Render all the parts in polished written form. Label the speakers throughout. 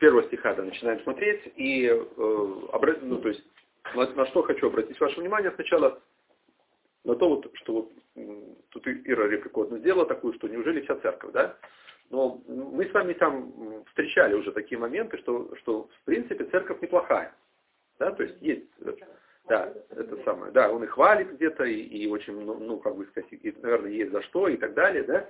Speaker 1: первого стиха да, начинаем смотреть, и ну, то есть, на что хочу обратить ваше внимание сначала, на то, вот, что вот, тут Ира реплику одну сделала такую, что неужели вся церковь, да? Но мы с вами там встречали уже такие моменты, что в принципе церковь неплохая, да, то есть есть, да, это самое, да, он и хвалит где-то, и очень, ну, как бы сказать, и, наверное, есть за что и так далее, да,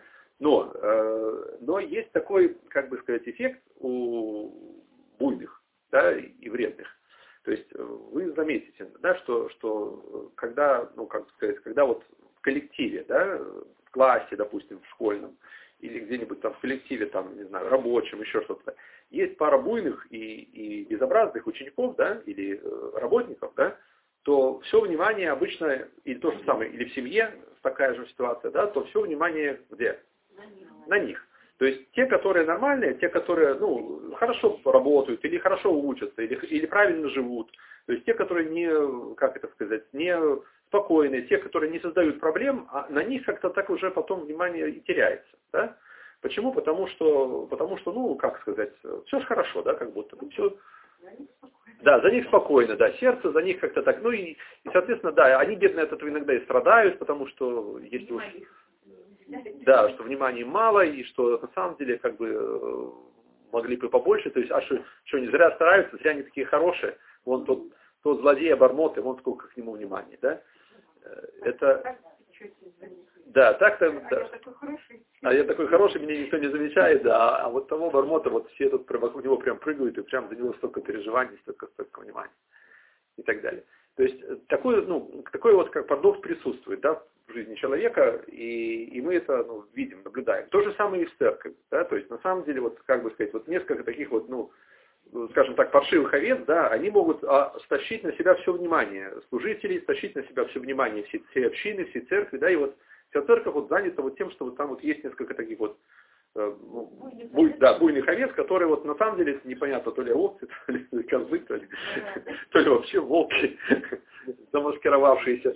Speaker 1: но есть такой, как бы сказать, эффект у буйных, да, и вредных. То есть вы заметите, да, что когда, ну, как сказать, когда вот в коллективе, да, в классе, допустим, в школьном, или где-нибудь там в коллективе, там, не знаю, рабочем, еще что-то, есть пара буйных и безобразных учеников, да, или работников, да, то все внимание обычно, или то же самое, или в семье такая же ситуация, да, то все внимание где? На них. То есть те, которые нормальные, те, которые, ну, хорошо работают, или хорошо учатся, или правильно живут, то есть те, которые не, как это сказать, не спокойные, те, которые не создают проблем, а на них как-то так уже потом внимание и теряется, да? Почему? Потому что, ну, как сказать, все же хорошо, да, как будто бы все. Да, за них спокойно, да, сердце за них как-то так, ну и соответственно, да, они бедные от этого иногда и страдают, потому что есть уж, да, что внимания мало, и что на самом деле как бы могли бы побольше, то есть, что не зря стараются, зря они такие хорошие, вон тот злодей обормот, и вон сколько к нему внимания, да, это, да, так-то, да. А я такой хороший, меня никто не замечает, да, а вот того обормота, вот все тут вокруг него прям прыгают, и прям за него столько переживаний, столько внимания и так далее. То есть такой, ну, такой вот как парадокс присутствует, да, в жизни человека, и мы это, ну, видим, наблюдаем. То же самое и в церкви, да, то есть на самом деле, вот, как бы сказать, вот несколько таких вот, ну, скажем так, паршивых овец, да, они могут стащить на себя все внимание служителей, стащить на себя все внимание всей общины, всей церкви, да, и вот вся церковь вот занята вот тем, что вот там вот есть несколько таких вот буйных овец, которые вот на самом деле непонятно, то ли овцы, то ли козлы, то ли вообще волки, замаскировавшиеся.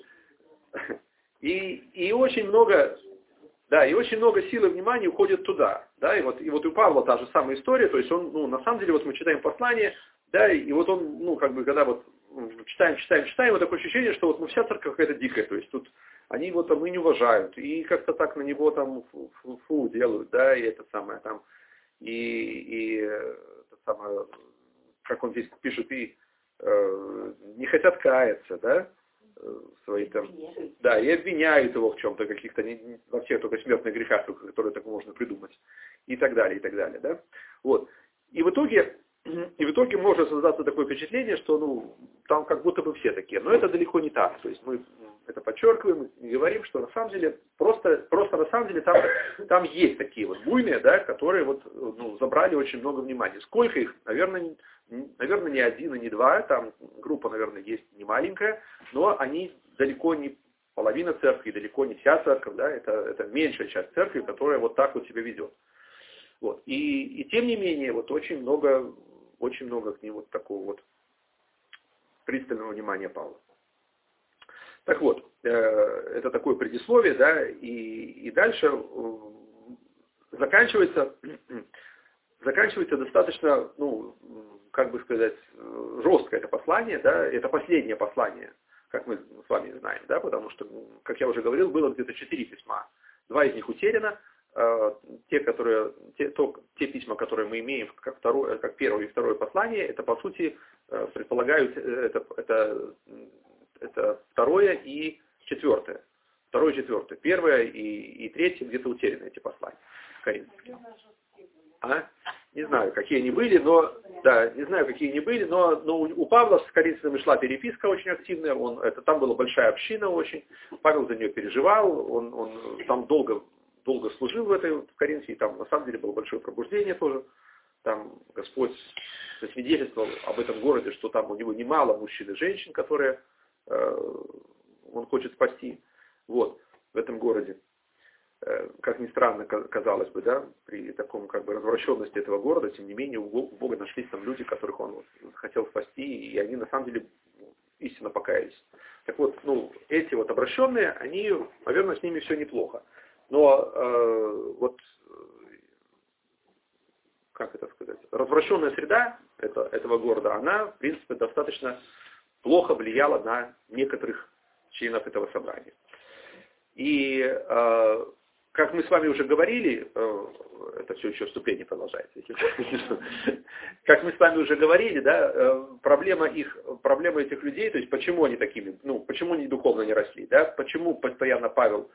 Speaker 1: И очень много, да, и очень много сил и внимания уходит туда, да, и вот у Павла та же самая история, то есть он, ну, на самом деле, вот мы читаем послание, да, и вот он, ну, как бы, когда вот читаем, вот такое ощущение, что вот, ну, вся церковь какая-то дикая, то есть тут они его там и не уважают, и как-то так на него там фу делают, да, и это самое там, и это самое, как он здесь пишет, и не хотят каяться, да, свои там, да, и обвиняют его в чем-то, каких-то, во всех только смертных грехах, которые так можно придумать, и так далее, да, вот, и в итоге может создаться такое впечатление, что, ну, там как будто бы все такие. Но это далеко не так. То есть мы это подчеркиваем и говорим, что на самом деле, просто на самом деле там есть такие вот буйные, да, которые вот, ну, забрали очень много внимания. Сколько их? Наверное, не один и не два. Там группа, наверное, есть не маленькая, но они далеко не половина церкви, далеко не вся церковь, да, это меньшая часть церкви, которая вот так вот себя ведет. Вот. И тем не менее, вот очень много к ним вот такого вот пристального внимания Павла. Так вот, это такое предисловие, да, и дальше заканчивается достаточно, ну, как бы сказать, жестко это послание, да, это последнее послание, как мы с вами знаем, да, потому что, как я уже говорил, было где-то 4 письма. 2 из них утеряно. Те письма, которые мы имеем, как первое и второе послание, это по сути предполагают это второе и четвертое. Второе и четвертое. Первое и третье где-то утеряны эти послания. Не знаю, какие они были, но у Павла с коринфянами шла переписка очень активная, там была большая община очень, Павел за нее переживал, он там долго служил в Коринфе, и там на самом деле было большое пробуждение тоже. Там Господь засвидетельствовал об этом городе, что там у него немало мужчин и женщин, которые он хочет спасти. Вот, в этом городе. Как ни странно, казалось бы, да, при таком как бы развращенности этого города, тем не менее у Бога нашлись там люди, которых он хотел спасти, и они на самом деле истинно покаялись. Так вот, ну, эти вот обращенные, они, наверное, с ними все неплохо. Но вот как это сказать, развращенная среда этого города, она, в принципе, достаточно плохо влияла на некоторых членов этого собрания. И, как мы с вами уже говорили, это все еще вступление продолжается, как мы с вами уже говорили, да, проблема этих людей, то есть почему они такими, почему они духовно не росли, да, почему постоянно Павел,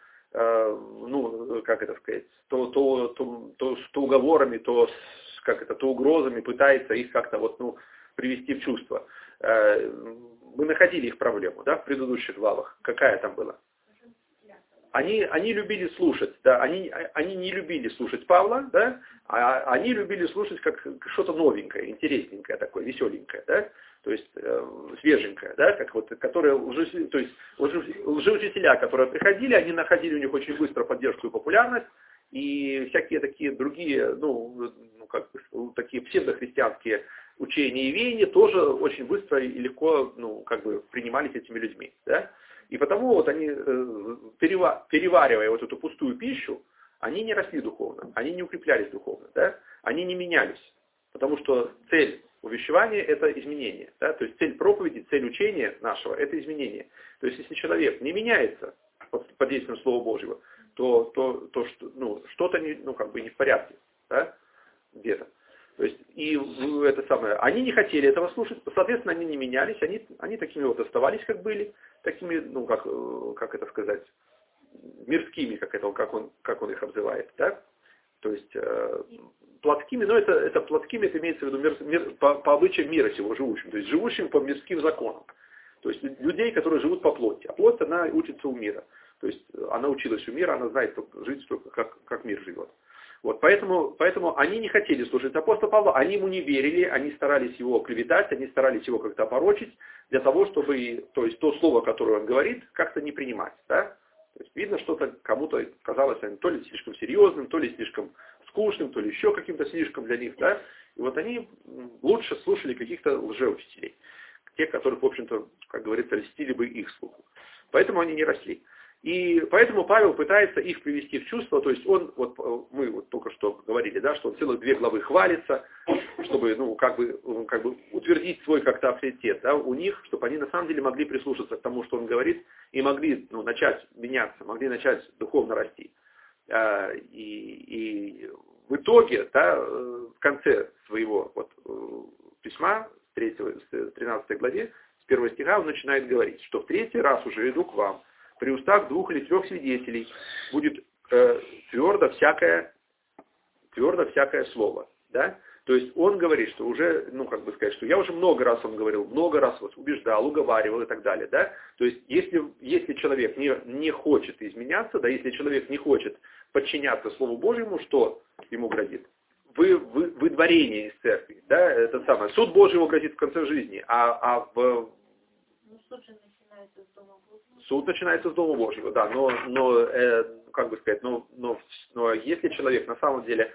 Speaker 1: как это сказать, то уговорами, то угрозами пытается их как-то привести в чувство. Мы находили их проблему, да, в предыдущих главах. Какая там была? Они любили слушать, да, они не любили слушать Павла, да, а они любили слушать как что-то новенькое, интересненькое такое, веселенькое, да, то есть свеженькое, да, которые лжеучителя, которые приходили, они находили у них очень быстро поддержку и популярность, и всякие такие другие, такие псевдохристианские учения и веяния тоже очень быстро и легко, принимались этими людьми, да. И потому они, переваривая эту пустую пищу, они не росли духовно, они не укреплялись духовно, да? Они не менялись. Потому что цель увещевания – это изменение. Да? То есть цель проповеди, цель учения нашего – это изменение. То есть если человек не меняется под действием Слова Божьего, то что-то не в порядке, да? Где-то. То есть, они не хотели этого слушать, соответственно, они не менялись, они такими оставались, как были, такими, как это сказать, мирскими, как он их обзывает, да? То есть, плотскими, но это плотскими, это имеется в виду по обычаям мира сего живущим, то есть живущим по мирским законам. То есть, людей, которые живут по плоти. А плоть, она учится у мира. То есть, она училась у мира, она знает жить только как мир живет. Вот, поэтому они не хотели слушать апостола Павла, они ему не верили, они старались его клеветать, они старались его как-то опорочить, для того, чтобы, то есть то слово, которое он говорит, как-то не принимать. Да? То есть видно, что-то кому-то казалось то ли слишком серьезным, то ли слишком скучным, то ли еще каким-то слишком для них. Да? И вот они лучше слушали каких-то лжеучителей, тех, которых, в общем-то, как говорится, льстили бы их слуху. Поэтому они не росли. И поэтому Павел пытается их привести в чувство, то есть мы только что говорили, да, что он целых 2 главы хвалится, чтобы, утвердить свой как-то авторитет, да, у них, чтобы они на самом деле могли прислушаться к тому, что он говорит, и могли, начать меняться, могли начать духовно расти. И в итоге, да, в конце своего письма, с 13 главе, с 1 стиха, он начинает говорить, что в 3-й раз уже иду к вам, при устах 2 или 3 свидетелей будет твердо всякое слово. Да? То есть он говорит, что уже, что я уже много раз вам говорил, много раз вас убеждал, уговаривал и так далее. Да? То есть если человек не хочет изменяться, да, если человек не хочет подчиняться Слову Божьему, что ему грозит? Выдворение из церкви. Да? Это самое. Суд Божий ему грозит в конце жизни, суд начинается с Дома Божьего, да, но если человек на самом деле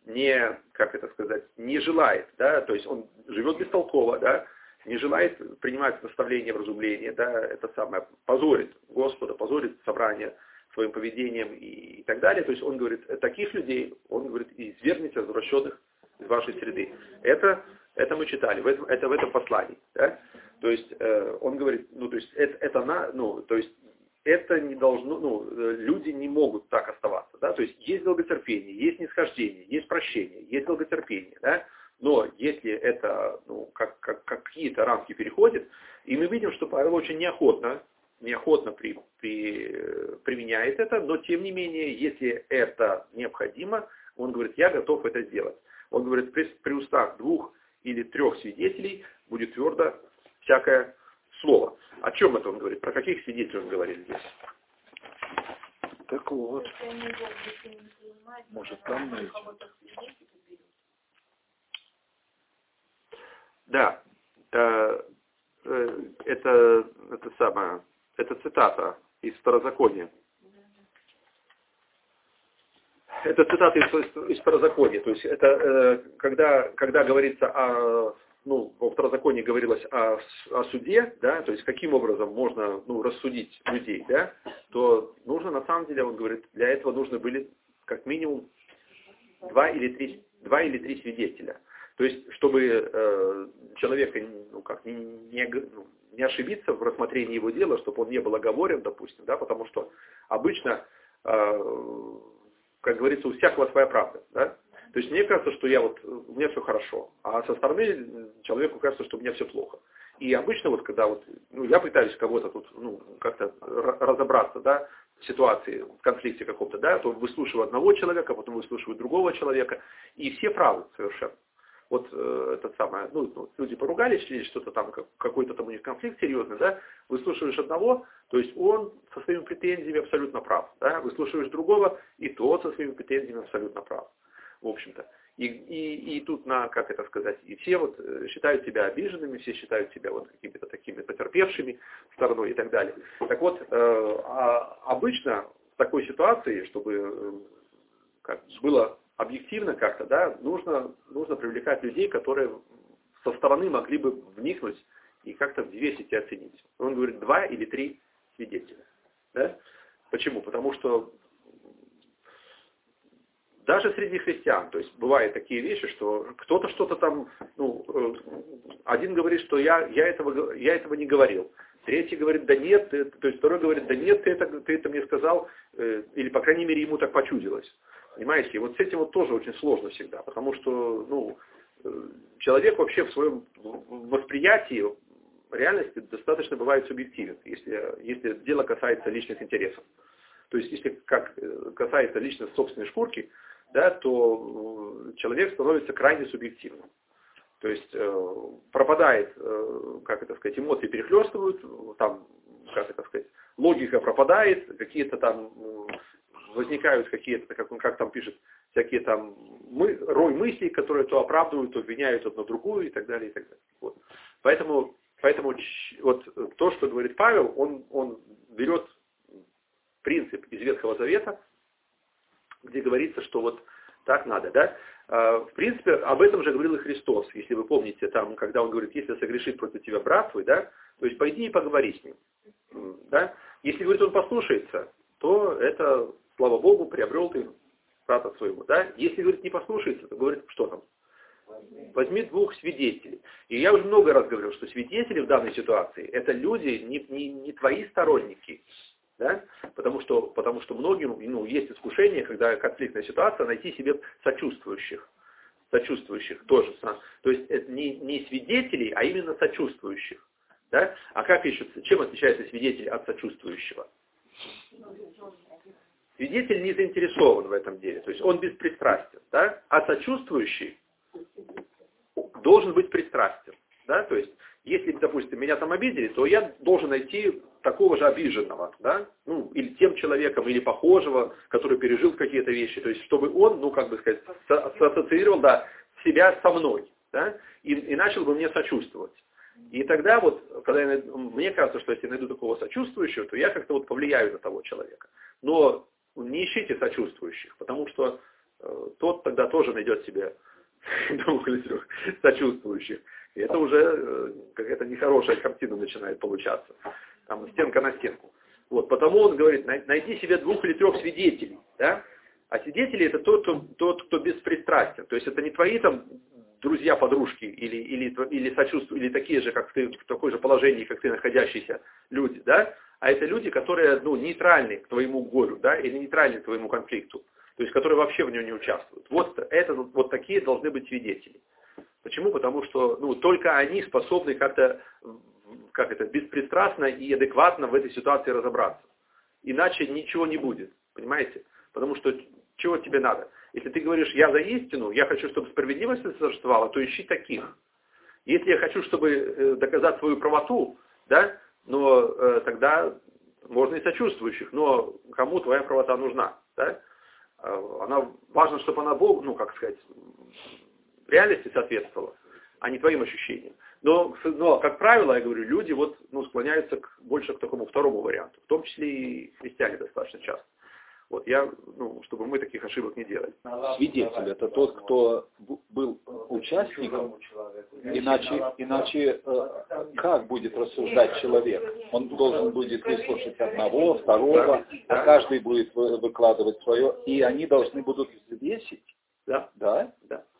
Speaker 1: не желает, да, то есть он живет бестолково, да, не желает принимать наставления, вразумления, да, это самое, позорит Господа, позорит собрание своим поведением и так далее, то есть он говорит, таких людей, он говорит, извергните развращенных из вашей среды. Это мы читали, это в этом послании, да. То есть он говорит, это не должно, люди не могут так оставаться, да, то есть есть долготерпение, есть нисхождение, есть прощение, есть долготерпение, да, но если это, какие-то рамки переходит, и мы видим, что Павел очень неохотно применяет это, но тем не менее, если это необходимо, он говорит, я готов это сделать. Он говорит, при устах 2 или 3 свидетелей будет твердо всякое слово. О чем это он говорит? Про каких свидетелей он говорит здесь?
Speaker 2: Так вот. Может, там найти.
Speaker 1: Да. Это цитата из Второзакония. Это цитата из Второзакония. То есть это когда говорится во Второзаконии говорилось о суде, да, то есть каким образом можно рассудить людей, да, то нужно на самом деле, он говорит, для этого нужны были как минимум 2 или 2 или 3 свидетеля. То есть, чтобы человека не ошибиться в рассмотрении его дела, чтобы он не был оговорен, допустим, да, потому что обычно, как говорится, у всякого своя правда, да. То есть мне кажется, что у меня все хорошо, а со стороны человеку кажется, что у меня все плохо. И обычно когда я пытаюсь кого-то тут, как-то разобраться, да, в ситуации, в конфликте каком-то, да, то выслушиваю одного человека, потом выслушиваю другого человека, и все правы совершенно. Люди поругались, или что-то там, какой-то там у них конфликт серьезный, да, выслушиваешь одного, то есть он со своими претензиями абсолютно прав, да, выслушиваешь другого, и тот со своими претензиями абсолютно прав, в общем-то. И тут и все считают себя обиженными, все считают себя какими-то такими потерпевшими стороной и так далее. Так вот, обычно в такой ситуации, чтобы было объективно как-то, да, нужно привлекать людей, которые со стороны могли бы вникнуть и как-то взвесить и оценить. Он говорит 2 или 3 свидетеля. Да? Почему? Потому что даже среди христиан, то есть бывают такие вещи, что кто-то что-то там, один говорит, что я этого не говорил. Третий говорит, да нет, то есть второй говорит, да нет, ты это мне сказал, или, по крайней мере, ему так почудилось. Понимаете, и с этим тоже очень сложно всегда, потому что, человек вообще в своем восприятии реальности достаточно бывает субъективен, если дело касается личных интересов. То есть, если касается лично собственной шкурки, да, то человек становится крайне субъективным. То есть пропадает, эмоции перехлестывают, логика пропадает, какие-то там возникают какие-то, как там пишет, всякие там рой мыслей, которые то оправдывают, то обвиняют одну другую и так далее, и так далее. Вот. Поэтому то, что говорит Павел, он берет принцип из Ветхого Завета, где говорится, что так надо, да. В принципе, об этом же говорил и Христос, если вы помните, там, когда он говорит, если согрешит против тебя брат твой, да, то есть пойди и поговори с ним, да. Если, говорит, он послушается, то это, слава Богу, приобрел ты брата своего, да. Если, говорит, не послушается, то говорит, что там? Возьми 2 свидетелей. И я уже много раз говорил, что свидетели в данной ситуации, это люди, не твои сторонники, да? Потому что многим есть искушение, когда конфликтная ситуация, найти себе сочувствующих тоже. То есть это не свидетелей, а именно сочувствующих. Да? А как ищутся? Чем отличается свидетель от сочувствующего? Свидетель не заинтересован в этом деле, то есть он беспристрастен, да? А сочувствующий должен быть пристрастен. Да? То есть, если, допустим, меня там обидели, то я должен найти такого же обиженного, да? Или тем человеком, или похожего, который пережил какие-то вещи, то есть, чтобы он, ассоциировал, да, себя со мной, да? И начал бы мне сочувствовать. И тогда когда мне кажется, что если я найду такого сочувствующего, то я как-то повлияю на того человека. Но не ищите сочувствующих, потому что тот тогда тоже найдет себе 2 или 3 сочувствующих. И это уже какая-то нехорошая картина начинает получаться. Там стенка на стенку. Потому он говорит, найди себе 2 или 3 свидетелей. Да? А свидетели это тот, кто беспристрастен. То есть это не твои там друзья, подружки или сочувствуют, или такие же, как ты, в такое же положении, как ты, находящиеся люди, да? А это люди, которые, нейтральны к твоему горю, да, или нейтральны к твоему конфликту, то есть которые вообще в нем не участвуют. Такие должны быть свидетели. Почему? Потому что, только они способны как-то беспристрастно и адекватно в этой ситуации разобраться. Иначе ничего не будет, понимаете? Потому что чего тебе надо? Если ты говоришь, я за истину, я хочу, чтобы справедливость существовала, то ищи таких. Если я хочу, чтобы доказать свою правоту, да, но тогда можно и сочувствующих, но кому твоя правота нужна, да? Важно, чтобы она Богу, реальности соответствовала, а не твоим ощущениям. Но, как правило, я говорю, люди склоняются больше к такому второму варианту, в том числе и христиане достаточно часто. Чтобы мы таких ошибок не делали.
Speaker 2: Свидетель – это тот, кто был участником, иначе как будет рассуждать человек? Он должен будет выслушать одного, второго, а каждый будет выкладывать свое, и они должны будут взвесить.
Speaker 1: Да.
Speaker 2: Да?
Speaker 1: Да.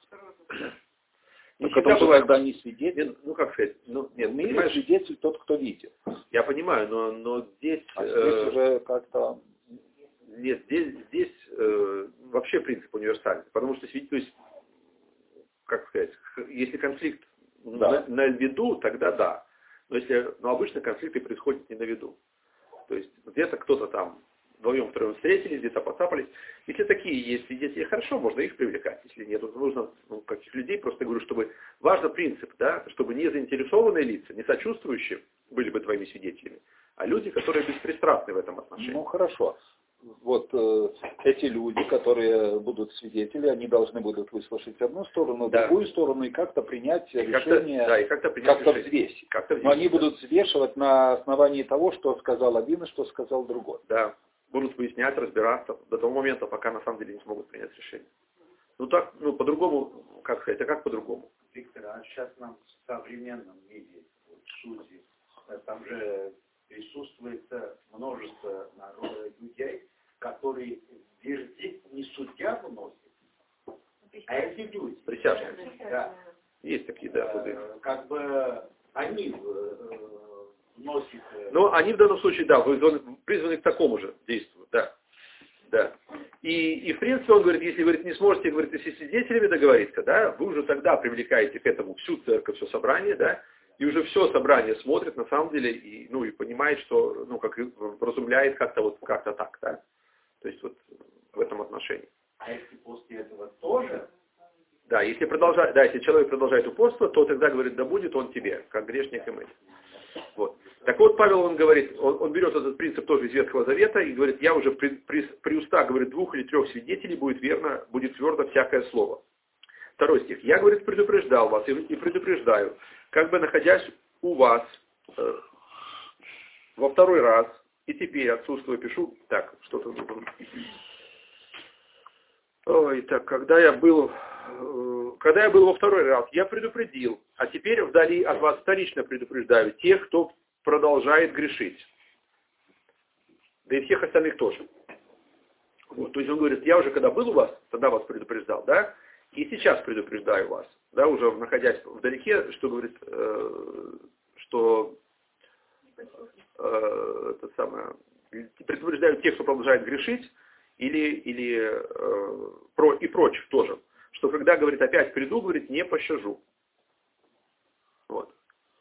Speaker 2: Так это уже тогда не свидетель.
Speaker 1: Нет, ну как сказать, ну, нет,
Speaker 2: в мире свидетель тот, кто видит.
Speaker 1: Я понимаю, но здесь...
Speaker 2: здесь уже как-то...
Speaker 1: Нет, здесь вообще принцип универсальный. Потому что, то есть, как сказать, если конфликт на виду, тогда да. Но обычно конфликты происходят не на виду. То есть где-то кто-то там вдвоем-втроем встретились, где-то поцапались. Если такие есть свидетели, хорошо, можно их привлекать. Если нет, то нужно каких людей, просто говорю, чтобы важен принцип, да, чтобы не заинтересованные лица, не сочувствующие были бы твоими свидетелями, а люди, которые беспристрастны в этом отношении.
Speaker 2: Ну хорошо. Вот эти люди, которые будут свидетели, они должны будут выслушать одну сторону, другую сторону и как-то принять решение, как-то взвесить. Но они будут взвешивать на основании того, что сказал один и что сказал другой.
Speaker 1: Да, будут выяснять, разбираться до того момента, пока на самом деле не смогут принять решение. Ну так, по-другому, как сказать, а как по-другому?
Speaker 3: Виктор, а сейчас нам в современном мире, судьи, там же присутствует множество людей, которые вердикт не судья выносит, а эти люди.
Speaker 1: Присяжные.
Speaker 3: Да.
Speaker 1: Есть такие, да, суды.
Speaker 3: Как бы они вносят...
Speaker 1: Но они в данном случае, да, призваны к такому же действию, да. Да. И в принципе он говорит, если говорит, не сможете, говорит, если с свидетелями договориться, да, вы уже тогда привлекаете к этому всю церковь, все собрание, да, и уже все собрание смотрит на самом деле и понимает, что, как разумляет как-то так, да. То есть вот в этом отношении.
Speaker 3: А если после этого тоже?
Speaker 1: Да, если человек продолжает упорство, то тогда говорит, да будет он тебе, как грешник и мы. Вот. Так вот, Павел, он говорит, он берет этот принцип тоже из Ветхого Завета и говорит, я уже при устах, говорит, 2 или 3 свидетелей будет твердо всякое слово. 2 стих. Я, говорит, предупреждал вас и предупреждаю, как бы находясь у вас во 2-й раз, и теперь отсутствуя пишу, так, что-то... Ой, так, когда я был во 2-й раз, я предупредил, а теперь вдали от вас вторично предупреждаю тех, кто продолжает грешить. Да и всех остальных тоже. Вот, то есть он говорит, я уже когда был у вас, тогда вас предупреждал, да, и сейчас предупреждаю вас, да, уже находясь вдалеке, что говорит, что это самое, предупреждаю тех, кто продолжает грешить, и прочих тоже. Что когда, говорит, опять приду, говорит, не пощажу. Вот.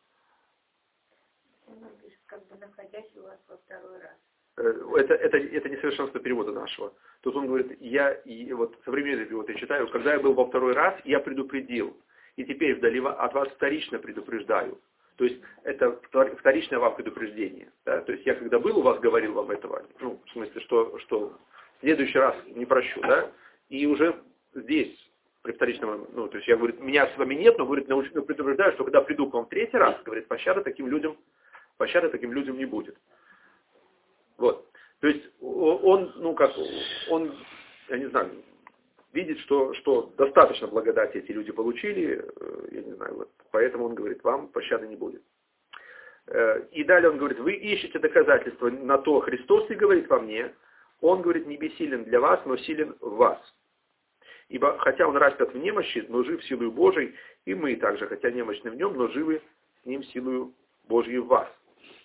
Speaker 4: Как бы находясь у вас во 2-й раз.
Speaker 1: Это несовершенство перевода нашего. Тут он говорит, вот современный перевод я читаю, когда я был во 2-й раз, я предупредил, и теперь вдали от вас вторично предупреждаю. То есть это вторичное вам предупреждение. Да? То есть я когда был у вас, говорил вам этого, в смысле, что в следующий раз не прощу, да, и уже здесь, при вторичном, то есть я говорю, меня с вами нет, но, говорит, предупреждаю, что когда приду к вам 3-й раз, говорит, пощады таким людям не будет. Вот. То есть он, я не знаю, видит, что достаточно благодати эти люди получили, я не знаю, вот, поэтому он говорит, вам пощады не будет. И далее он говорит, вы ищете доказательства на то, Христос ли говорит во мне, он, говорит, не бессилен для вас, но силен в вас. Ибо, хотя он распят в немощи, но жив силою Божией, и мы также, хотя немощны в нем, но живы с ним силою Божьей в вас.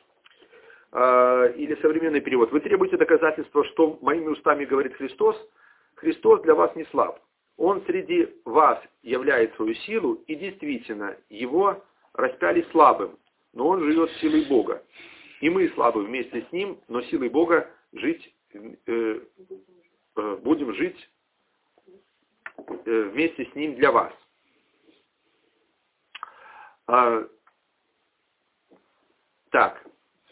Speaker 1: Или современный перевод. Вы требуете доказательства, что моими устами говорит Христос. Христос для вас не слаб. Он среди вас являет свою силу, и действительно, его распяли слабым, но он живет силой Бога. И мы слабы вместе с ним, но силой Бога будем жить вместе с ним для вас. Так.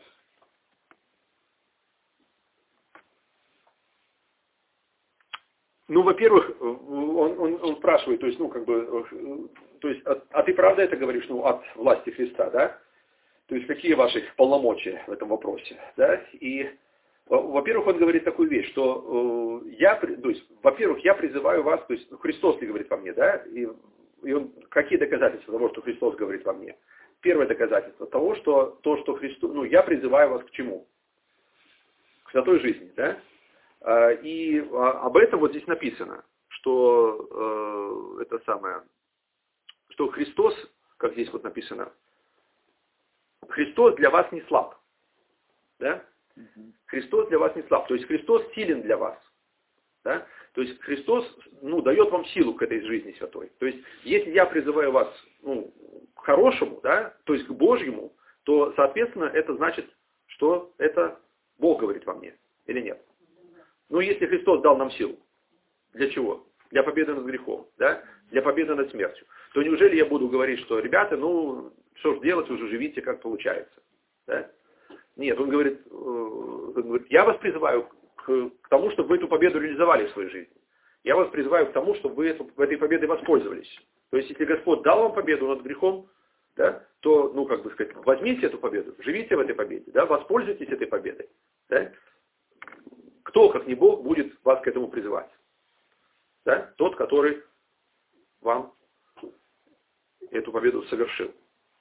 Speaker 1: Во-первых, он спрашивает, то есть, а ты правда это говоришь, от власти Христа, да? То есть, какие ваши полномочия в этом вопросе, да? И, во-первых, он говорит такую вещь, что во-первых, я призываю вас, то есть, Христос ли говорит во мне, да? И какие доказательства того, что Христос говорит во мне? Первое доказательство того, что Христос, я призываю вас к чему? К святой жизни, да? И об этом вот здесь написано, что что Христос, как здесь вот написано, Христос для вас не слаб. Да? Христос для вас не слаб. То есть Христос силен для вас. Да? То есть Христос дает вам силу к этой жизни святой. То есть если я призываю вас к хорошему, да, то есть к Божьему, то, соответственно, это значит, что это Бог говорит во мне. Или нет? Если Христос дал нам силу, для чего? Для победы над грехом, да? Для победы над смертью. То неужели я буду говорить, что, ребята, что ж делать, уже живите, как получается. Да? Нет, он говорит, я вас призываю к тому, чтобы вы эту победу реализовали в своей жизни. Я вас призываю к тому, чтобы вы этой победой воспользовались. То есть, если Господь дал вам победу над грехом, да, то, возьмите эту победу, живите в этой победе, да, воспользуйтесь этой победой. Да? Кто, как не Бог, будет вас к этому призывать? Да? Тот, который вам эту победу совершил.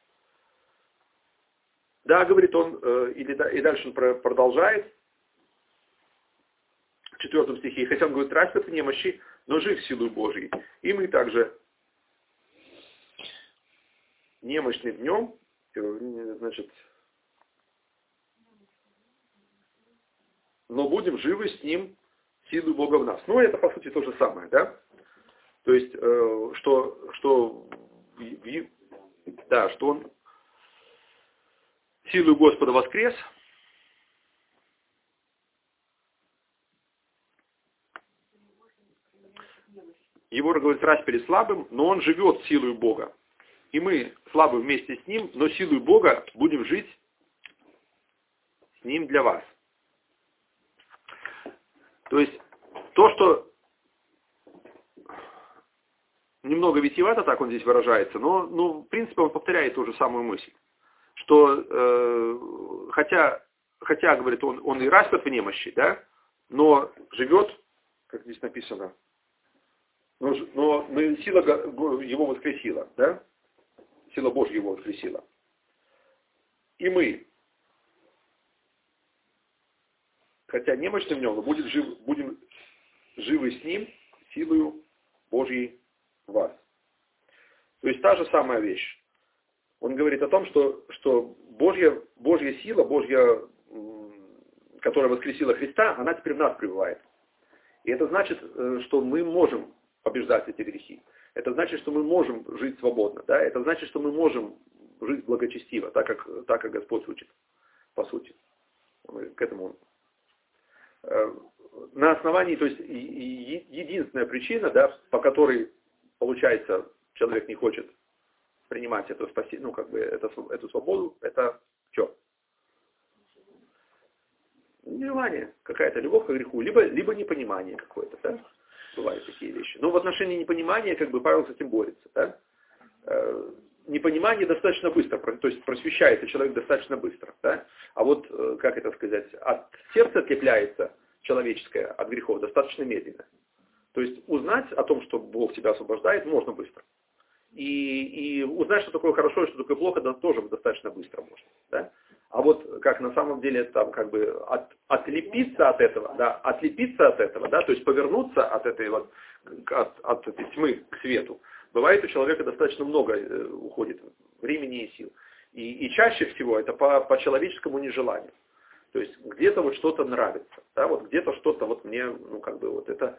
Speaker 1: Да, говорит он, и дальше он продолжает, в 4 стихе, хотя он говорит, распят в немощи, но жив силой Божьей. И мы также немощны в нем, но будем живы с ним силой Бога в нас. Это по сути то же самое, да? То есть, что он силой Господа воскрес. Его, говорит, распяли слабым, но он живет силой Бога. И мы слабы вместе с ним, но силой Бога будем жить с ним для вас. То есть, то, что немного витиевато, так он здесь выражается, но в принципе, он повторяет ту же самую мысль. Что, хотя говорит, он и распят в немощи, да, но живет, как здесь написано, но сила его воскресила, да, сила Божья его воскресила. И мы, хотя немощны в нем, но будем живы с ним силою Божьей в вас. То есть та же самая вещь. Он говорит о том, что Божья сила, которая воскресила Христа, она теперь в нас пребывает. И это значит, что мы можем побеждать эти грехи. Это значит, что мы можем жить свободно. Да? Это значит, что мы можем жить благочестиво, так как Господь учит, по сути. К этому на основании, то есть единственная причина, да, по которой, получается, человек не хочет принимать эту свободу, это что? Нежелание, какая-то любовь к греху, либо непонимание какое-то, да? Бывают такие вещи. Но в отношении непонимания, Павел с этим борется, да? Непонимание достаточно быстро, то есть просвещается человек достаточно быстро, да? А вот, как это сказать, от сердца отлепляется человеческое от грехов достаточно медленно. То есть узнать о том, что Бог тебя освобождает, можно быстро. И узнать, что такое хорошо и что такое плохо, тоже достаточно быстро можно. Да? А вот как на самом деле там отлепиться от этого, да, то есть повернуться от этой тьмы к свету, бывает у человека достаточно много уходит времени и сил. И чаще всего это по человеческому нежеланию. То есть где-то вот что-то нравится, да, вот где-то что-то вот мне, это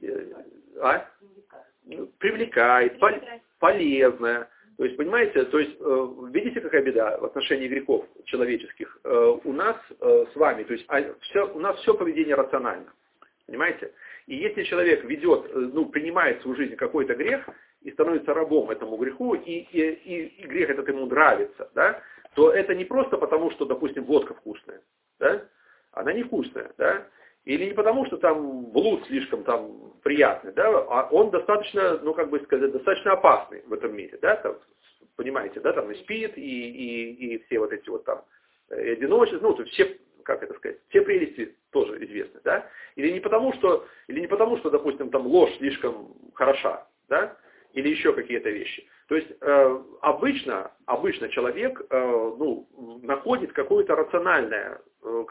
Speaker 1: привлекает, полезное. То есть, понимаете, видите, какая беда в отношении грехов человеческих? У нас с вами, то есть у нас все поведение рационально. Понимаете? И если человек принимает в свою жизнь какой-то грех и становится рабом этому греху, и грех этот ему нравится, да, то это не просто потому, что, допустим, водка вкусная, да? Она не вкусная, да? Или не потому, что там блуд слишком там приятный, да? А он достаточно, достаточно опасный в этом мире, да? Там, понимаете, да? Там и спит, и все вот эти вот там одиночества, все, как это сказать, все прелести тоже известны, да? Или не потому, что, допустим, там ложь слишком хороша, да? Или еще какие-то вещи. То есть обычно человек находит какое-то рациональное,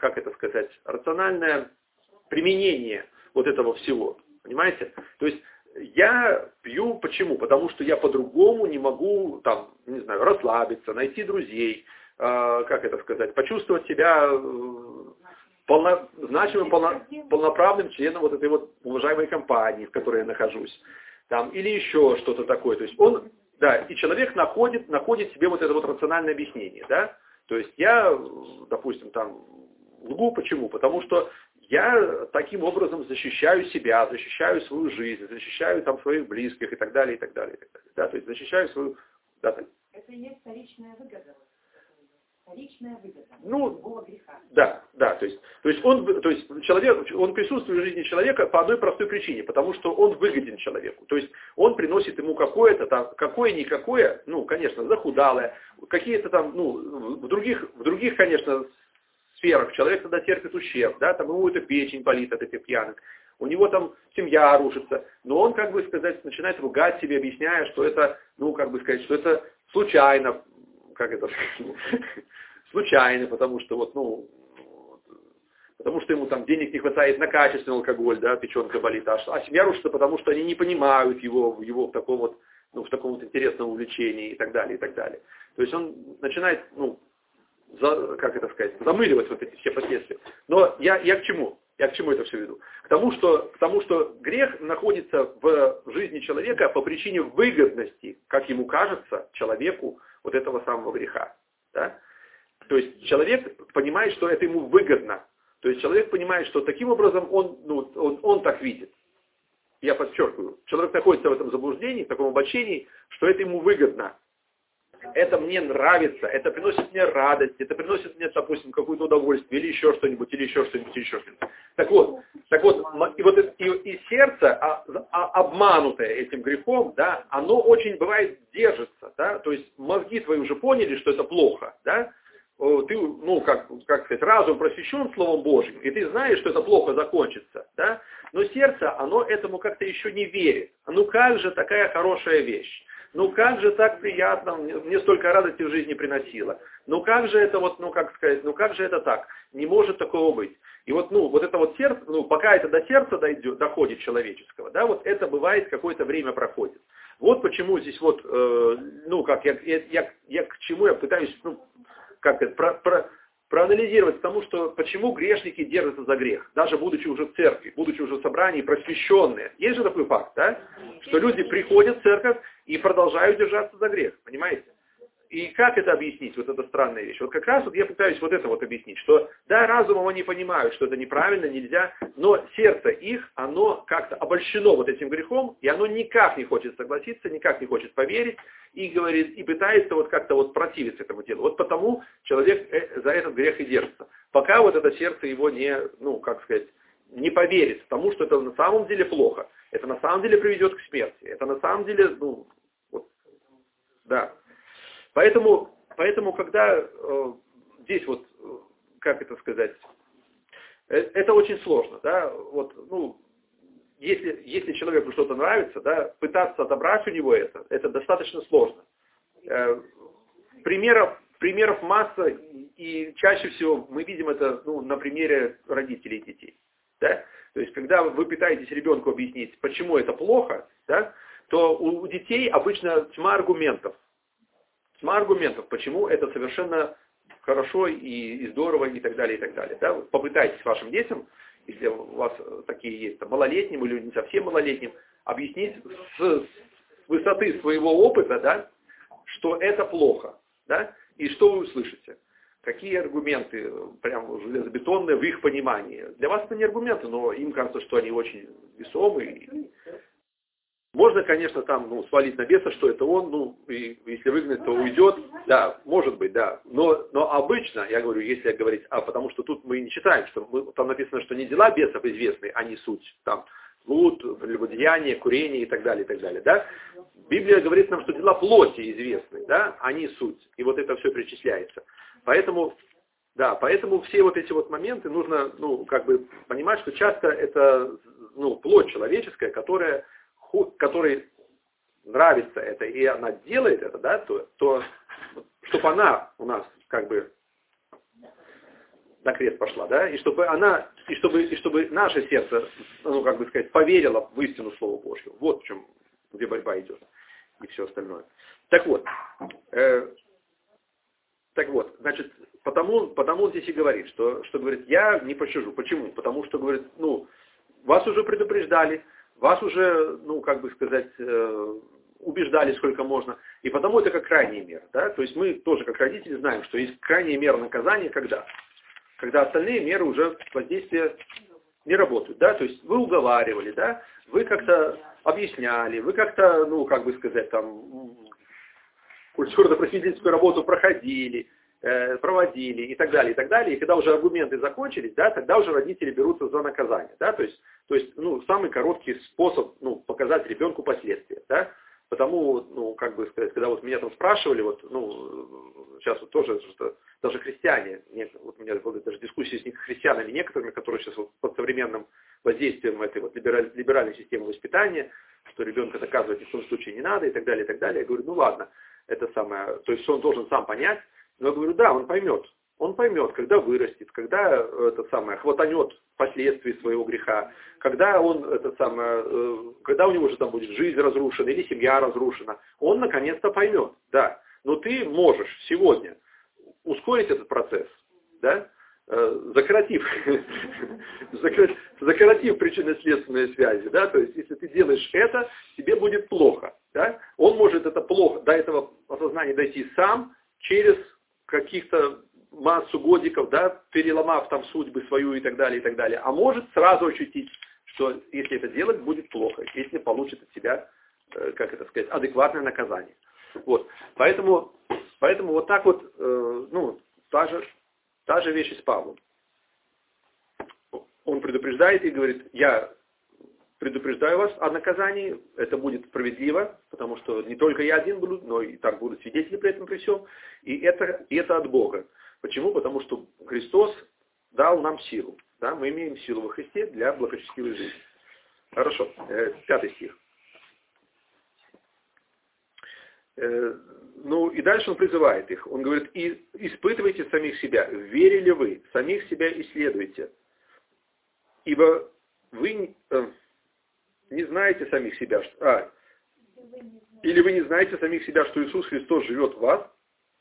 Speaker 1: рациональное применение вот этого всего. Понимаете? То есть я пью почему? Потому что я по-другому не могу, там, не знаю, расслабиться, найти друзей, как это сказать, почувствовать себя значимым, полноправным членом вот этой вот уважаемой компании, в которой я нахожусь. Там, или еще что-то такое. То есть он, да, и человек находит себе вот это вот рациональное объяснение, да. То есть я, допустим, там, лгу почему? Потому что я таким образом защищаю себя, защищаю свою жизнь, защищаю там своих близких и так далее, и так далее, и так далее. Да, то есть защищаю свою... Да, так.
Speaker 4: Это и есть вторичная выгода. Вторичная выгода.
Speaker 1: Ну,
Speaker 4: любого греха.
Speaker 1: Да, то есть человек, он присутствует в жизни человека по одной простой причине, потому что он выгоден человеку. То есть он приносит ему какое-то там, какое-никакое, ну, конечно, захудалое, какие-то там, ну, в других, конечно, сферах человек тогда терпит ущерб, да, там ему эта печень болит от этих пьянок, у него там семья рушится, но он, как бы сказать, начинает ругать себе, объясняя, что это, ну, как бы сказать, что это случайно, как это случайно, потому что вот, ну, потому что ему там денег не хватает на качественный алкоголь, да, печенка болит, а семья рушится, потому что они не понимают его в таком вот, ну, в таком вот интересном увлечении и так далее, и так далее. То есть он начинает, ну, как это сказать, замыливать вот эти все последствия. Но я к чему? Я к чему это все веду? К тому, что грех находится в жизни человека по причине выгодности, как ему кажется, человеку вот этого самого греха. Да? То есть человек понимает, что это ему выгодно. То есть человек понимает, что таким образом он так видит. Я подчеркиваю, человек находится в этом заблуждении, в таком обольщении, что это ему выгодно. Это мне нравится, это приносит мне радость, это приносит мне, допустим, какое-то удовольствие, или еще что-нибудь, или еще что-нибудь, или еще что-нибудь. Так вот, и сердце, обманутое этим грехом, да, оно очень бывает держится, да, то есть мозги твои уже поняли, что это плохо, да, ты, ну, как сказать, разум просвещен Словом Божьим, и ты знаешь, что это плохо закончится, да, но сердце, оно этому как-то еще не верит. Ну как же такая хорошая вещь? Ну как же так приятно, мне столько радости в жизни приносило. Ну как же это вот, ну как сказать, ну как же это так? Не может такого быть. И вот, ну, вот это вот сердце, ну, пока это до сердца доходит человеческого, да, вот это бывает, какое-то время проходит. Вот почему здесь вот, ну, как я к чему я пытаюсь, ну, как это, проанализировать тому, что почему грешники держатся за грех, даже будучи уже в церкви, будучи уже в собрании, просвещенные. Есть же такой факт, да? Что люди приходят в церковь и продолжают держаться за грех, понимаете? И как это объяснить, вот эта странная вещь? Вот как раз вот я пытаюсь вот это вот объяснить, что да, разумом они понимают, что это неправильно, нельзя, но сердце их, оно как-то обольщено вот этим грехом, и оно никак не хочет согласиться, никак не хочет поверить, и говорит, и пытается вот как-то вот противиться этому делу. Вот потому человек за этот грех и держится. Пока вот это сердце его не, ну, как сказать, не поверит тому, что это на самом деле плохо. Это на самом деле приведет к смерти. Это на самом деле, ну, вот, да. Поэтому когда здесь вот, как это сказать, это очень сложно, да, вот, ну, если человеку что-то нравится, да, пытаться отобрать у него это достаточно сложно. Примеров масса, и чаще всего мы видим это, ну, на примере родителей и детей. Да? То есть, когда вы пытаетесь ребенку объяснить, почему это плохо, да, то у детей обычно тьма аргументов. Тьма аргументов, почему это совершенно хорошо и здорово и так далее, и так далее. Да? Попытайтесь вашим детям, если у вас такие есть, там, малолетним или не совсем малолетним, объяснить с высоты своего опыта, да, что это плохо, да, и что вы услышите. Какие аргументы, прям железобетонные в их понимании. Для вас это не аргументы, но им кажется, что они очень весомые. Можно, конечно, там, ну, свалить на беса, что это он, ну, и если выгнать, то уйдет. Да, может быть, да. Но обычно, я говорю, если говорить, потому что тут мы не читаем, что там написано, что не дела бесов известны, а не суть. Там блуд, прелюбодеяние, курение и так далее, да. Библия говорит нам, что дела плоти известны, да, а не суть. И вот это все перечисляется. Поэтому все вот эти вот моменты нужно, ну, как бы понимать, что часто это, ну, плоть человеческая, которой нравится это, и она делает это, да, то чтобы она у нас как бы на крест пошла, да, и чтобы наше сердце, ну, как бы сказать, поверило в истину Слова Божьего. Вот в чем, где борьба идет и все остальное. Так вот, значит, потому здесь и говорит, что говорит, я не пощажу. Почему? Потому что, говорит, ну, вас уже предупреждали, вас уже, ну, как бы сказать, убеждали сколько можно, и потому это как крайняя мера, да, то есть мы тоже как родители знаем, что есть крайняя мера наказания, когда остальные меры уже воздействия не работают, да, то есть вы уговаривали, да, вы как-то объясняли, вы как-то, ну, как бы сказать, там, культурно-просветительскую работу проводили и так далее, и когда уже аргументы закончились, да, тогда уже родители берутся за наказание, да, то есть, ну, самый короткий способ, ну, показать ребенку последствия, да, потому, ну, как бы сказать, когда вот меня там спрашивали, вот, ну, сейчас вот тоже, что даже христиане, вот у меня были даже дискуссии с христианами некоторыми, которые сейчас вот под современным воздействием этой вот либеральной системы воспитания, что ребенка доказывать ни в коем случае не надо и так далее, я говорю, ну ладно, это самое, то есть он должен сам понять, но я говорю, да, он поймет, когда вырастет, когда это самое, хватанет последствий своего греха, когда он, это самое, когда у него уже там будет жизнь разрушена или семья разрушена, он наконец-то поймет, да. Но ты можешь сегодня ускорить этот процесс, да, закоротив причинно-следственные связи, да, то есть если ты делаешь это, тебе будет плохо, да. Он может это плохо, до этого осознания дойти сам через каких-то массу годиков, да, переломав там судьбы свою и так далее, а может сразу ощутить, что если это делать, будет плохо, если получит от себя, как это сказать, адекватное наказание. Вот. Поэтому вот так вот, ну, та же вещь и с Павлом. Он предупреждает и говорит, я предупреждаю вас о наказании, это будет справедливо, потому что не только я один буду, но и так будут свидетели при этом при всем, и это от Бога. Почему? Потому что Христос дал нам силу. Да? Мы имеем силу во Христе для благочестивой жизни. Хорошо. 5 стих. Ну и дальше он призывает их. Он говорит, испытывайте самих себя. Верили вы? Самих себя исследуйте. Ибо вы не знаете самих себя. Или вы не знаете самих себя, что Иисус Христос живет в вас?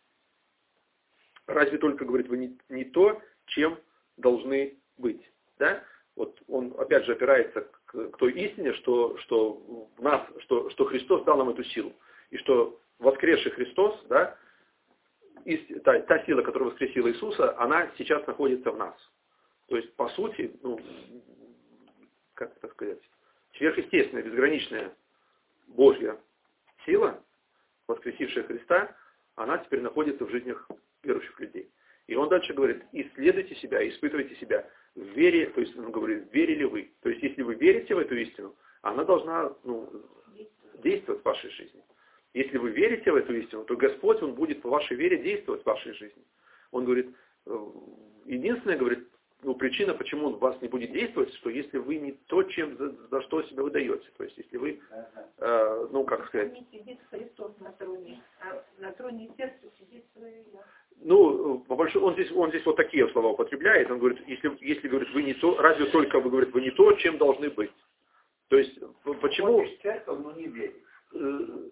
Speaker 1: Разве только, говорит, вы не то, чем должны быть. Да? Вот он опять же опирается к той истине, что в нас, что Христос дал нам эту силу. И что воскресший Христос, да, та сила, которая воскресила Иисуса, она сейчас находится в нас. То есть, по сути, ну, как это сказать, сверхъестественная, безграничная Божья сила, воскресившая Христа, она теперь находится в жизнях верующих людей. И он дальше говорит, исследуйте себя, испытывайте себя в вере, то есть он говорит, верили вы. То есть если вы верите в эту истину, она должна, ну, действовать в вашей жизни. Если вы верите в эту истину, то Господь, Он будет по вашей вере действовать в вашей жизни. Он говорит, единственная, говорит, ну, причина, почему Он в вас не будет действовать, что если вы не то, чем за что себя выдаете. То есть если вы, ну как сказать...
Speaker 4: Сидит Христос на троне, а на троне сердца сидит свое я.
Speaker 1: Ну, по большому, он здесь вот такие слова употребляет. Он говорит, если говорит, вы не то, разве только вы, говорит, вы не то, чем должны быть. То есть, почему...
Speaker 3: Но не веришь.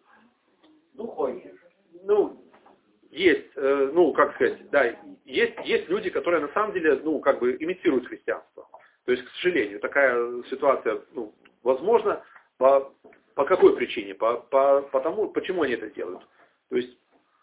Speaker 1: Ну, есть, ну, как сказать, да, есть люди, которые на самом деле, ну, как бы имитируют христианство. То есть, к сожалению, такая ситуация, ну, возможна. По какой причине? Потому, почему они это делают? То есть,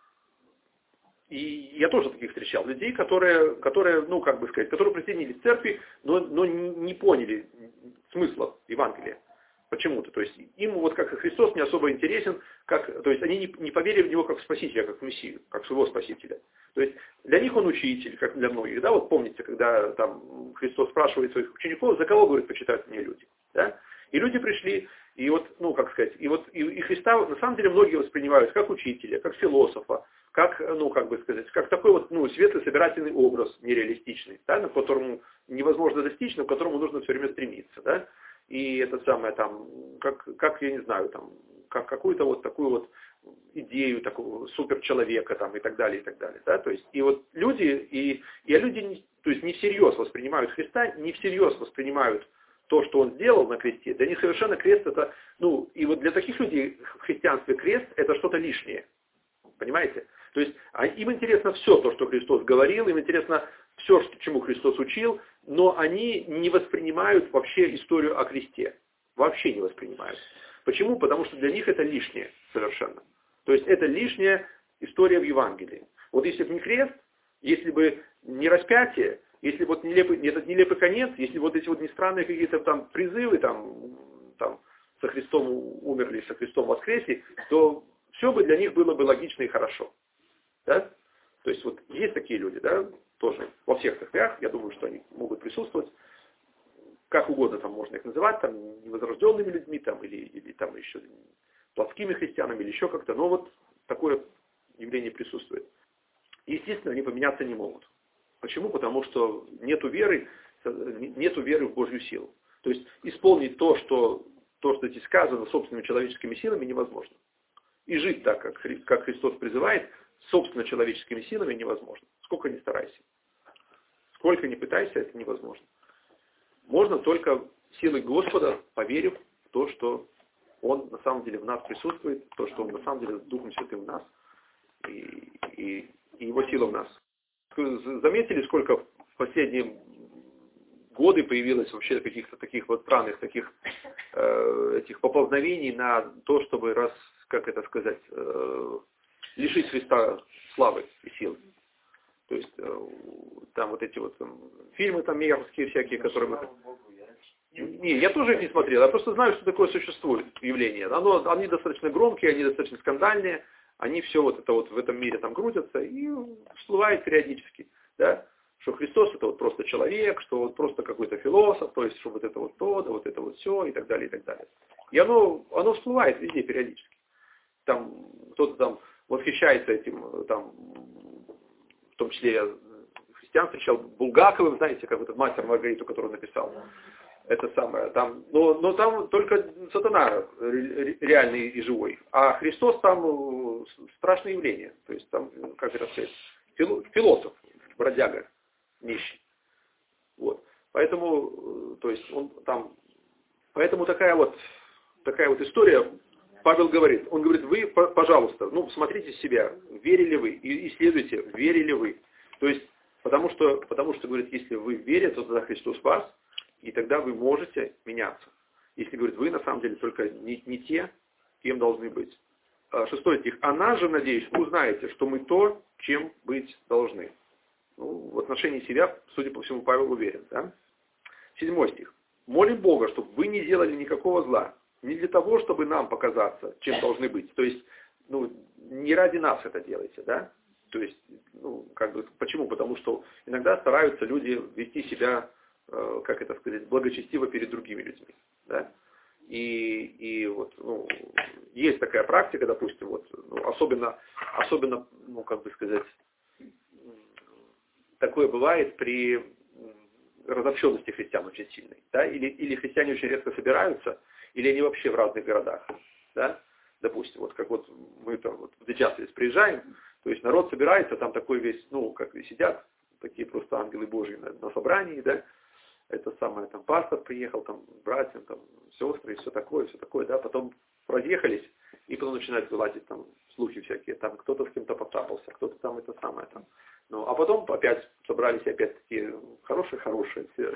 Speaker 1: и я тоже таких встречал, людей, которые, ну, как бы сказать, которые присоединились к церкви, но не поняли смысла Евангелия. Почему-то. То есть им вот как Христос не особо интересен, то есть они не поверили в Него как в Спасителя, как в Мессию, как в своего Спасителя. То есть для них Он учитель, как для многих. Да, вот помните, когда там Христос спрашивает своих учеников, за кого, говорит, почитают мне люди. Да? И люди пришли, и вот, ну, как сказать, и Христа на самом деле многие воспринимают как учителя, как философа, как, ну, как бы сказать, как такой вот, ну, светлый собирательный образ нереалистичный, да, к которому невозможно достичь, но к которому нужно все время стремиться, да. И это самое там, как я не знаю, там, как какую-то вот такую вот идею такого суперчеловека там, и так далее, и так далее. Да? То есть, и вот люди, люди то есть, не всерьез воспринимают Христа, не всерьез воспринимают то, что он сделал на кресте. Для них совершенно крест это, и вот для таких людей в христианстве крест это что-то лишнее. Понимаете? То есть им интересно все то, что Христос говорил, им интересно все, чему Христос учил, но они не воспринимают вообще историю о кресте. Вообще не воспринимают. Почему? Потому что для них это лишнее совершенно. То есть это лишняя история в Евангелии. Вот если бы не крест, если бы не распятие, если вот этот нелепый конец, если вот эти вот не странные какие-то там призывы, там со Христом умерли, со Христом воскресли, то все бы для них было бы логично и хорошо. Да? То есть вот есть такие люди, да, тоже во всех церквях, я думаю, что они могут присутствовать, как угодно там можно их называть, там невозрожденными людьми, там, или там еще плотскими христианами, или еще как-то, но вот такое явление присутствует. Естественно, они поменяться не могут. Почему? Потому что нету веры в Божью силу. То есть исполнить то, что здесь сказано собственными человеческими силами, невозможно. И жить так, как Христос призывает, собственно человеческими силами невозможно. Сколько ни старайся. Сколько ни пытайся, это невозможно. Можно только силой Господа, поверив в то, что Он на самом деле в нас присутствует, то, что Он на самом деле Духом Святым в нас, и Его сила в нас. Заметили, сколько в последние годы появилось вообще каких-то таких вот странных таких этих поползновений на то, чтобы лишить Христа славы и силы. То есть там вот эти вот фильмы там мерзкие всякие, которые мы... Не, я тоже их не смотрел, я просто знаю, что такое существует явление. Они достаточно громкие, они достаточно скандальные, они все вот это вот в этом мире там крутятся и всплывает периодически, да, что Христос это вот просто человек, что вот просто какой-то философ, то есть что вот это вот то, да вот это вот все и так далее, и так далее. И оно всплывает везде периодически. Там кто-то там восхищается этим, там, в том числе я христиан встречал Булгаковым, знаете, как этот мастер Маргариту, который он написал. Это самое, там, но там только сатана реальный и живой, а Христос там страшное явление, то есть там, как это сказать, философ, бродяга, нищий. Вот. Поэтому, то есть он там, поэтому такая вот история. Павел говорит, он говорит, вы, пожалуйста, смотрите себя, верили вы, и исследуйте, верили вы. То есть, потому что, говорит, если вы верите, то тогда Христос в вас, и тогда вы можете меняться. Если, говорит, вы на самом деле только не те, кем должны быть. 6 стих. А нас же, надеюсь, узнаете, что мы то, чем быть должны. В отношении себя, судя по всему, Павел уверен. Да? 7 стих. Молим Бога, чтобы вы не делали никакого зла. Не для того, чтобы нам показаться, чем должны быть. То есть, не ради нас это делайте, да? То есть, почему? Потому что иногда стараются люди вести себя, благочестиво перед другими людьми, да? И вот, есть такая практика, допустим, вот, особенно, такое бывает при разобщенности христиан очень сильной, да? Или христиане очень редко собираются, или они вообще в разных городах, да? Допустим, вот как вот мы там вот в Дечастве приезжаем, то есть народ собирается, там такой весь, сидят, такие просто ангелы Божьи на собрании, да? Это самое, там пастор приехал, там братья, там сестры, и все такое, да? Потом разъехались, и потом начинают вылазить там слухи всякие, там кто-то с кем-то потапался, кто-то там это самое там. А потом опять собрались, и опять такие хорошие все.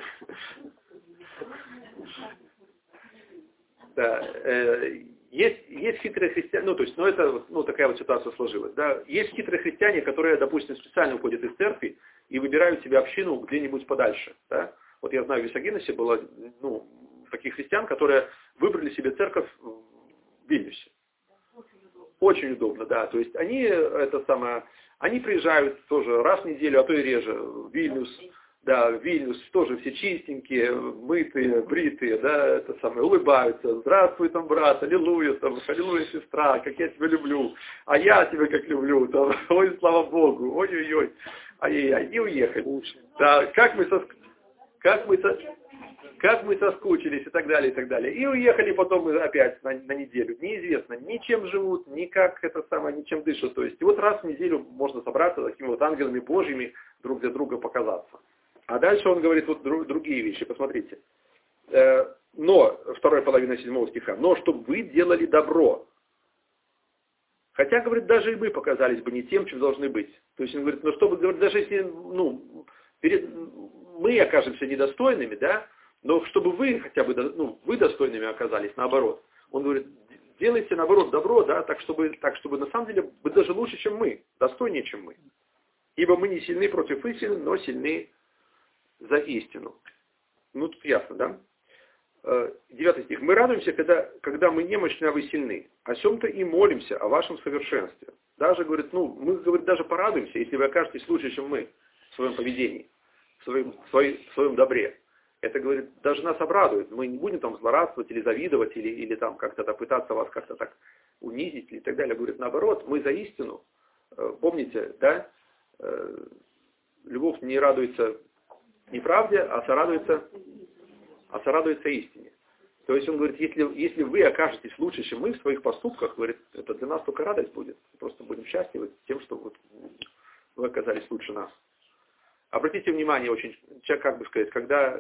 Speaker 1: Да, есть хитрые христиане, такая вот ситуация сложилась, да. Есть хитрые христиане, которые, допустим, специально уходят из церкви и выбирают себе общину где-нибудь подальше, да. Вот я знаю, в Висагиносе было, таких христиан, которые выбрали себе церковь в Вильнюсе. Очень удобно, да. То есть они приезжают тоже раз в неделю, а то и реже, в Вильнюс. Да, Вильнюс тоже все чистенькие, мытые, бритые, да, улыбаются. Здравствуй, там, брат, аллилуйя, аллилуйя, сестра, как я тебя люблю. А я тебя как люблю, там, ой, слава Богу, ой-ой-ой, ай-яй-яй, и уехали. Да, как мы соскучились и так далее, и так далее. И уехали потом опять на неделю. Неизвестно, ни чем живут, ни как это самое, ни чем дышат. То есть, и вот раз в неделю можно собраться такими вот ангелами Божьими, друг для друга показаться. А дальше он говорит вот другие вещи, посмотрите. Но, вторая половина 7 стиха, но чтобы вы делали добро. Хотя, говорит, даже и мы показались бы не тем, чем должны быть. То есть он говорит, ну чтобы, говорит, даже если мы окажемся недостойными, да, но чтобы вы хотя бы, вы достойными оказались, наоборот. Он говорит, делайте наоборот добро, да, так чтобы на самом деле быть даже лучше, чем мы, достойнее, чем мы. Ибо мы не сильны против истины, но сильны за истину. Ну, тут ясно, да? 9 стих. Мы радуемся, когда мы немощны, а вы сильны. О сем-то и молимся, о вашем совершенстве. Даже, говорит, мы, говорит, даже порадуемся, если вы окажетесь лучше, чем мы в своем поведении, в своем добре. Это, говорит, даже нас обрадует. Мы не будем там злорадствовать или завидовать, или там как-то пытаться вас как-то так унизить и так далее. Говорит, наоборот, мы за истину. Помните, да? Любовь не радуется неправде, а сорадуется истине. То есть он говорит, если вы окажетесь лучше, чем мы в своих поступках, говорит, это для нас только радость будет. Просто будем счастливы тем, что вот вы оказались лучше нас. Обратите внимание, как бы сказать,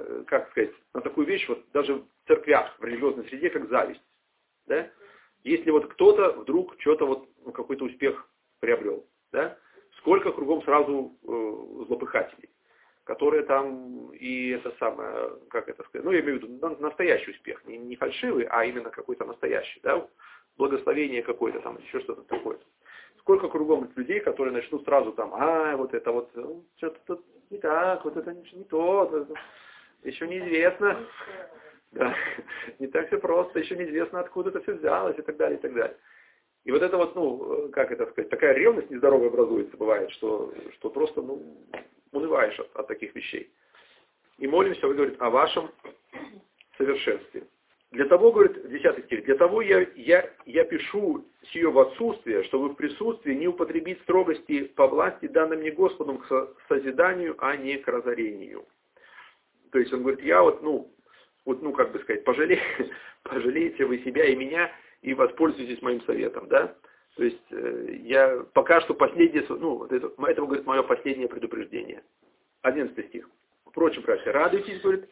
Speaker 1: на такую вещь, вот даже в церквях, в религиозной среде, как зависть. Да? Если вот кто-то вдруг что-то какой-то успех приобрел, да? Сколько кругом сразу злопыхателей, которые там и это самое, как это сказать, я имею в виду настоящий успех, не фальшивый, а именно какой-то настоящий, да? Благословение какое-то там, еще что-то такое. Сколько кругом людей, которые начнут сразу там, вот это вот, что-то тут не так, вот это не то, еще неизвестно. Да, не так все просто, еще неизвестно, откуда это все взялось и так далее, и так далее. И вот это вот, как это сказать, такая ревность нездоровая образуется, бывает, что просто, унываешь от таких вещей. И молимся, вы говорите, о вашем совершенстве. Для того, говорит, 10 стих, для того я пишу сие в отсутствие, чтобы в присутствии не употребить строгости по власти, данной мне Господом к созиданию, а не к разорению. То есть он говорит, я как бы сказать, пожалеете вы себя и меня, и воспользуйтесь моим советом, да? То есть я пока что последнее, это говорит, мое последнее предупреждение. 11 стих. Впрочем, братья, радуйтесь, говорит,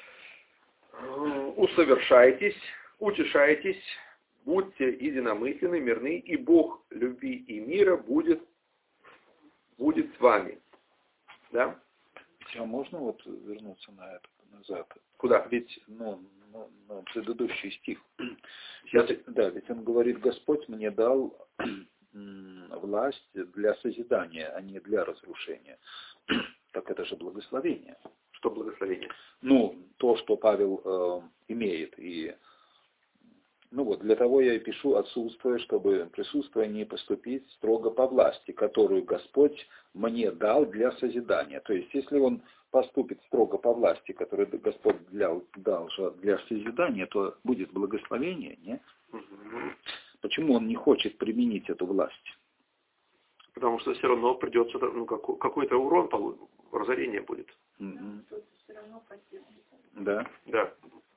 Speaker 1: усовершайтесь, утешайтесь, будьте единомысленны, мирны, и Бог любви и мира будет с вами. Да?
Speaker 2: А можно вернуться назад?
Speaker 1: Куда?
Speaker 2: Ведь, на предыдущий стих. Ведь он говорит, Господь мне дал власть для созидания, а не для разрушения. Так это же благословение.
Speaker 1: Что благословение?
Speaker 2: То, что Павел имеет. И, для того я и пишу отсутствие, чтобы присутствие не поступить строго по власти, которую Господь мне дал для созидания. То есть, если он поступит строго по власти, которую Господь дал для созидания, то будет благословение, не? Почему он не хочет применить эту власть?
Speaker 1: Потому что все равно придется, какой-то урон, разорение будет.
Speaker 2: Да?
Speaker 1: Да.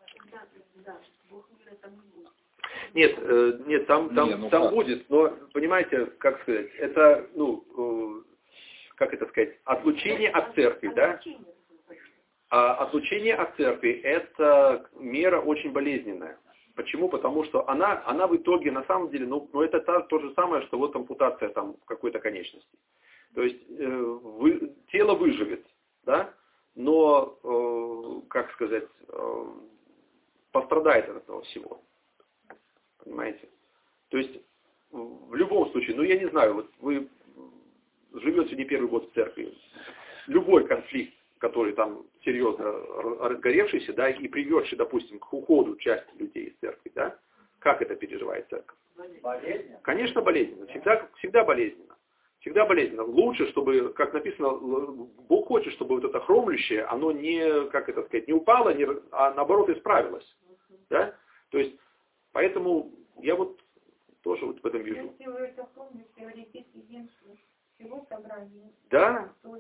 Speaker 1: Нет, там будет, но, понимаете, как сказать, это, как это сказать, отлучение от церкви, да? А отлучение от церкви – это мера очень болезненная. Почему? Потому что она в итоге, на самом деле, это то же самое, что ампутация там какой-то конечности. То есть тело выживет, да? Но, как сказать, пострадает от этого всего. Понимаете? То есть, в любом случае, я не знаю, вы живете не первый год в церкви, любой конфликт, который там серьезно разгоревшийся, да, и приведший, допустим, к уходу части людей из церкви, да, как это переживает церковь?
Speaker 3: Болезненно?
Speaker 1: Конечно, болезненно. Всегда болезненно. Всегда болезненно. Лучше, чтобы, как написано, Бог хочет, чтобы это хромлющее, оно не, как это сказать, не упало, а наоборот исправилось. Да? То есть, поэтому я тоже в этом вижу.
Speaker 4: Если вы это помните, теоретически единство всего собрания,
Speaker 1: да,
Speaker 4: то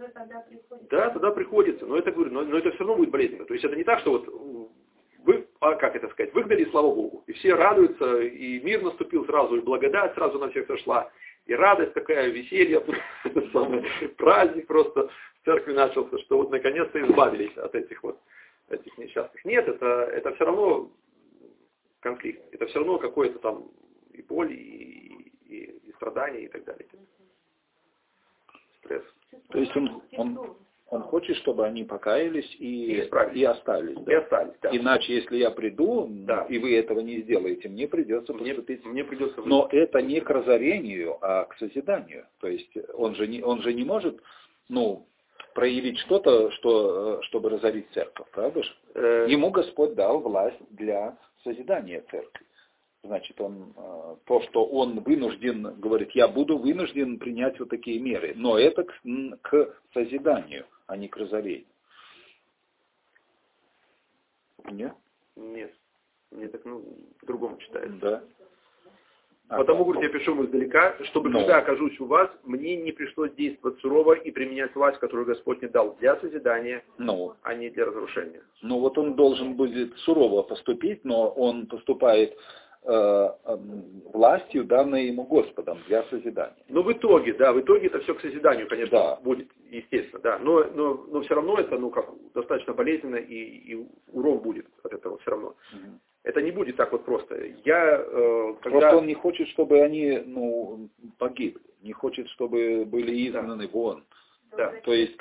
Speaker 4: уже тогда приходится.
Speaker 1: Да, тогда приходится, но это, говорю, но это все равно будет болезненно. То есть это не так, что вот вы, как это сказать, выгнали, слава Богу, и все радуются, и мир наступил сразу, и благодать сразу на всех сошла, и радость такая, веселье, праздник просто в церкви начался, что вот наконец-то избавились от этих несчастных. Нет, это все равно конфликт, это все равно какое-то там и боль, и страдания, и так далее. Стресс.
Speaker 2: То есть он хочет, чтобы они покаялись и остались. Да?
Speaker 1: И остались, да.
Speaker 2: Иначе, если я приду, и вы этого не сделаете, мне придется поступить.
Speaker 1: Мне придется.
Speaker 2: Но это не к разорению, а к созиданию. То есть он же не может, проявить что-то, чтобы разорить церковь, правда же? Ему Господь дал власть для созидания церкви. Значит, то, что он вынужден, говорит, я буду вынужден принять вот такие меры. Но это к созиданию, а не к разорению. Нет?
Speaker 1: Нет. Мне так, по-другому читается.
Speaker 2: Да.
Speaker 1: Потому, говорит, я пишу ему издалека, чтобы, когда окажусь у вас, мне не пришлось действовать сурово и применять власть, которую Господь мне дал для созидания, а не для разрушения.
Speaker 2: Вот он должен будет сурово поступить, но он поступает властью, данной ему Господом для созидания.
Speaker 1: Но в итоге это все к созиданию, конечно, будет, естественно, да. Но все равно это, достаточно болезненно, и урон будет от этого все равно. Угу. Это не будет так вот просто.
Speaker 2: Просто он не хочет, чтобы они, погибли. Не хочет, чтобы были изгнаны вон.
Speaker 1: Да.
Speaker 2: То есть,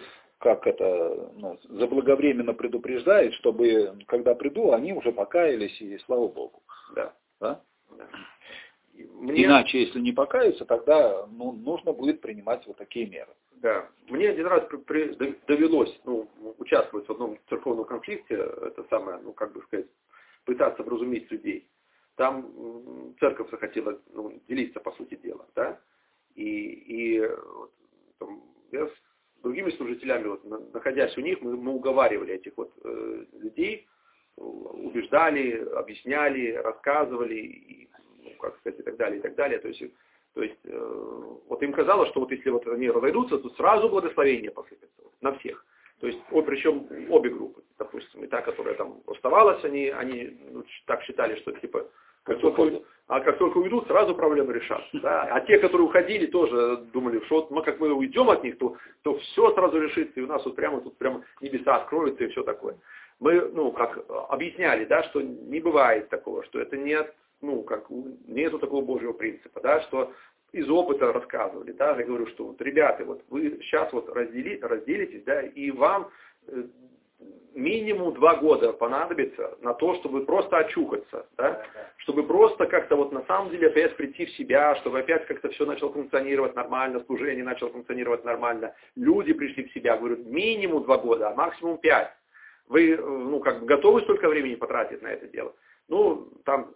Speaker 2: заблаговременно предупреждает, чтобы, когда приду, они уже покаялись, и слава Богу.
Speaker 1: Да.
Speaker 2: Да? Иначе, если не покаются, тогда нужно будет принимать вот такие меры.
Speaker 1: Да. Мне один раз довелось участвовать в одном церковном конфликте, это самое, пытаться вразумить людей. Там церковь захотела делиться, по сути дела, да, и я с другими служителями, находясь у них, мы уговаривали этих людей, убеждали, объясняли, рассказывали, и так далее, и так далее. То есть им казалось, что если они разойдутся, то сразу благословение посыпется на всех. То есть, причем обе группы, допустим, и та, которая там оставалась, они так считали, что как только уйдут, сразу проблемы решатся. Да? А те, которые уходили, тоже думали, что как мы уйдем от них, то все сразу решится, и у нас тут прямо небеса откроются и все такое. Мы, объясняли, да, что не бывает такого, что это нет, нету такого Божьего принципа, да, что из опыта рассказывали, да, я говорю, что ребята, вы сейчас разделитесь, да, и вам минимум 2 года понадобится на то, чтобы просто очухаться, да, чтобы просто как-то на самом деле опять прийти в себя, чтобы опять как-то все начало функционировать нормально, служение начало функционировать нормально, люди пришли в себя, говорю, минимум 2 года, а максимум 5. Вы, готовы столько времени потратить на это дело? Там,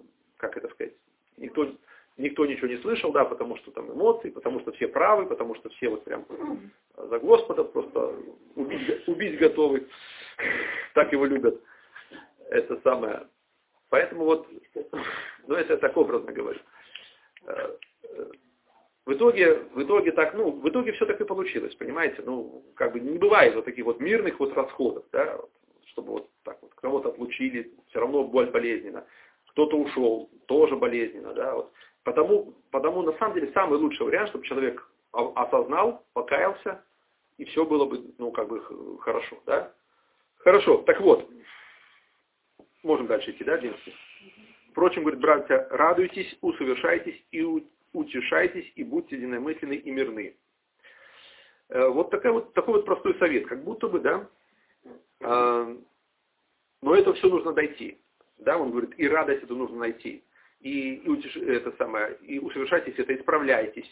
Speaker 1: никто ничего не слышал, да, потому что там эмоции, потому что все правы, потому что все прям за Господа просто убить готовы. Так его любят. Это самое. Поэтому это так образно говорю. В итоге все так и получилось, понимаете? Не бывает таких мирных расходов, да, чтобы кого-то отлучили, все равно болезненно. Кто-то ушел, тоже болезненно, да, Потому на самом деле самый лучший вариант, чтобы человек осознал, покаялся, и все было бы, хорошо, да? Хорошо, так можем дальше идти, да, 11? Впрочем, говорит, братья, радуйтесь, усовершайтесь и утешайтесь, и будьте единомысленны и мирны. Такой простой совет, как будто бы, да, но это все нужно дойти, да, он говорит, и радость это нужно найти. И усовершайтесь это, исправляйтесь.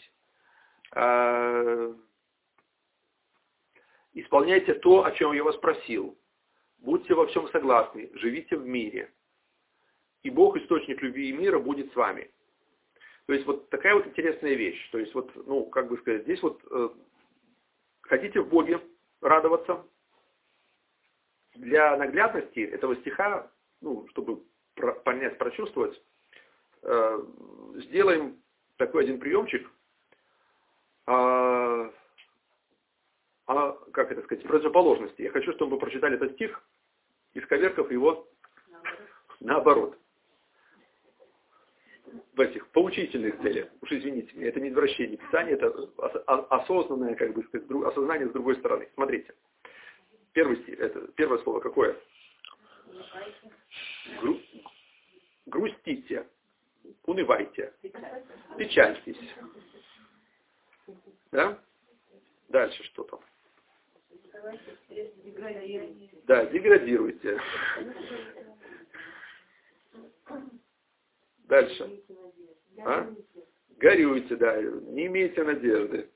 Speaker 1: Исполняйте то, о чем я вас просил. Будьте во всем согласны, живите в мире. И Бог, источник любви и мира, будет с вами. То есть такая интересная вещь. То есть здесь хотите в Боге радоваться. Для наглядности этого стиха, чтобы понять, прочувствовать, сделаем такой один приемчик. как это сказать, противоположности. Я хочу, чтобы вы прочитали этот стих, исковеркав его наоборот. В этих поучительных целях. Уж извините меня, это не извращение Писания, это осознанное, как бы сказать, осознание с другой стороны. Смотрите. Первое слово какое? Грустите, унывайте, печальтесь. Да? Дальше что там? Да, деградируйте. Дальше. Горюйте, да, не имейте надежды.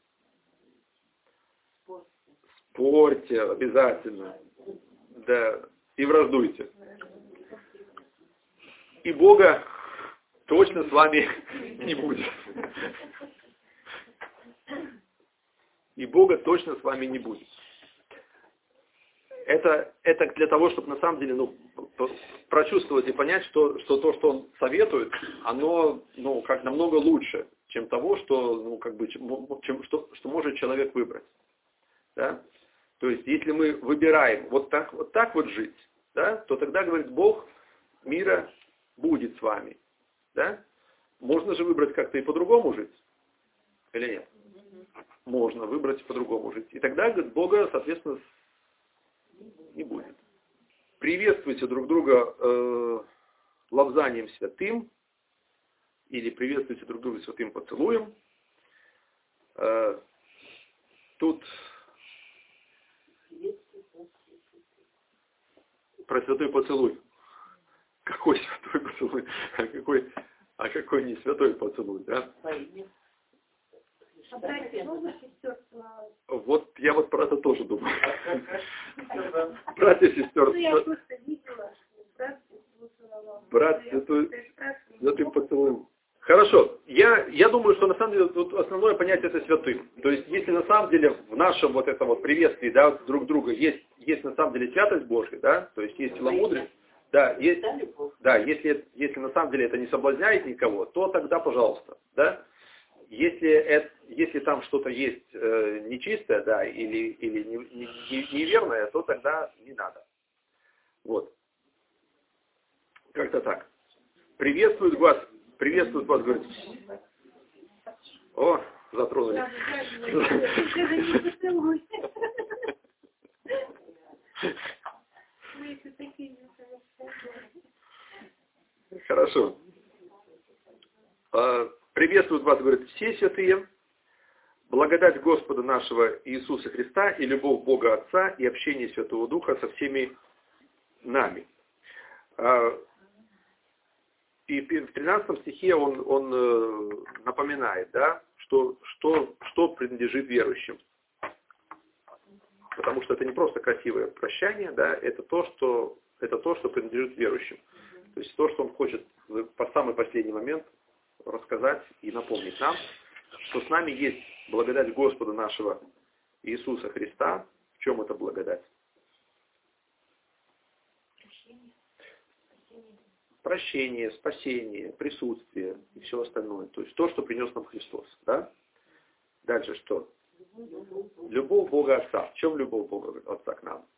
Speaker 1: Спорьте обязательно. Да, и враждуйте. И Бога точно с вами не будет. И Бога точно с вами не будет. Это для того, чтобы на самом деле прочувствовать и понять, что то, что он советует, оно как намного лучше, чем того, что что может человек выбрать. Да? То есть, если мы выбираем вот так жить, да, то тогда, говорит, Бог мира будет с вами. Да? Можно же выбрать как-то и по-другому жить? Или нет? Можно выбрать по-другому жить. И тогда, говорит, Бога, соответственно, не будет. Приветствуйте друг друга лобзанием святым, или приветствуйте друг друга святым поцелуем. Тут про святой поцелуй. Какой святой поцелуй? А какой не святой поцелуй, да? Вот я вот про это тоже думаю. Братья, сестер. Брат святым поцелуем. Хорошо. Я думаю, что на самом деле тут основное понятие это святым. То есть, если на самом деле в нашем вот этом вот приветствии, да, друг друга есть на самом деле святость Божья, да, то есть есть целомудрие, да, если на самом деле это не соблазняет никого, то тогда, пожалуйста, да. Если там что-то есть нечистое, да, или неверное, то тогда не надо. Вот. Как-то так. Приветствует вас, говорит. О, затронули. Хорошо. Приветствуют вас, говорит, все святые, благодать Господа нашего Иисуса Христа и любовь Бога Отца и общение Святого Духа со всеми нами. И в 13 стихе он напоминает, да, что принадлежит верующим. Потому что это не просто красивое прощание, да, это то, что принадлежит верующим. То есть то, что он хочет в самый последний момент рассказать и напомнить нам, что с нами есть благодать Господа нашего Иисуса Христа. В чем эта благодать? Прощение, спасение, присутствие и все остальное. То есть то, что принес нам Христос. Да? Дальше что? Любовь Бога Отца. В чем любовь Бога Отца к нам?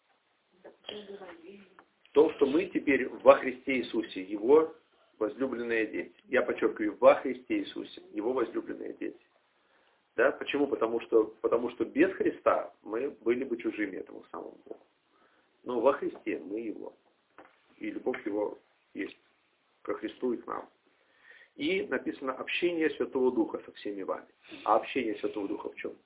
Speaker 1: В том, что мы теперь во Христе Иисусе, Его возлюбленные дети. Я подчеркиваю, во Христе Иисусе, Его возлюбленные дети. Да? Почему? Потому что без Христа мы были бы чужими этому самому Богу. Но во Христе мы Его. И любовь Его есть ко Христу и к нам. И написано общение Святого Духа со всеми вами. А общение Святого Духа в чем?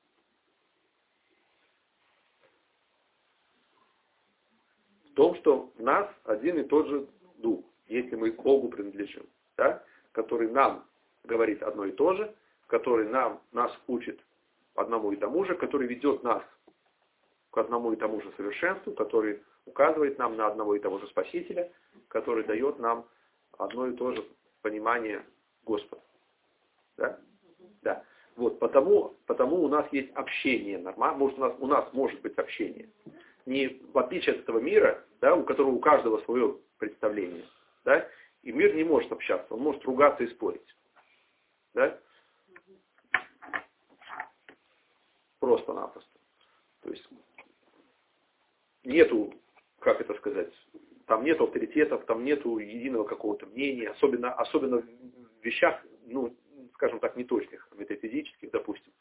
Speaker 1: В том, что в нас один и тот же Дух, если мы к Богу принадлежим, да? Который нам говорит одно и то же, который нас учит одному и тому же, который ведет нас к одному и тому же совершенству, который указывает нам на одного и того же Спасителя, который дает нам одно и то же понимание Господа. Да? Да. Вот, потому у нас есть общение нормально, у нас может быть общение. Не в отличие от этого мира, да, у которого у каждого свое представление. Да, и мир не может общаться, он может ругаться и спорить. Да? Просто-напросто. То То есть нету, как это сказать, там нету авторитетов, там нету единого какого-то мнения, особенно в вещах, ну, скажем так, неточных, метафизических, допустим.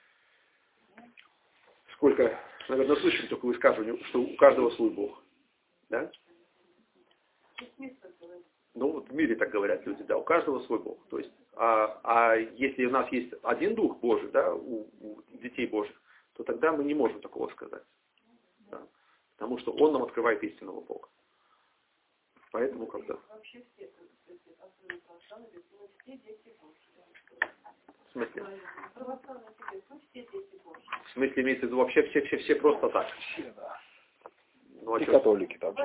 Speaker 1: Сколько, наверное, слышим только высказывание, что у каждого свой Бог. Да? Ну, вот в мире так говорят люди, да, у каждого свой Бог. То есть, а если у нас есть один Дух Божий, да, у детей Божьих, то тогда мы не можем такого сказать. Да? Потому что Он нам открывает истинного Бога. Поэтому когда... В смысле? В смысле имеется в виду вообще все просто так?
Speaker 2: Все, да.
Speaker 1: Ну,
Speaker 2: и католики также.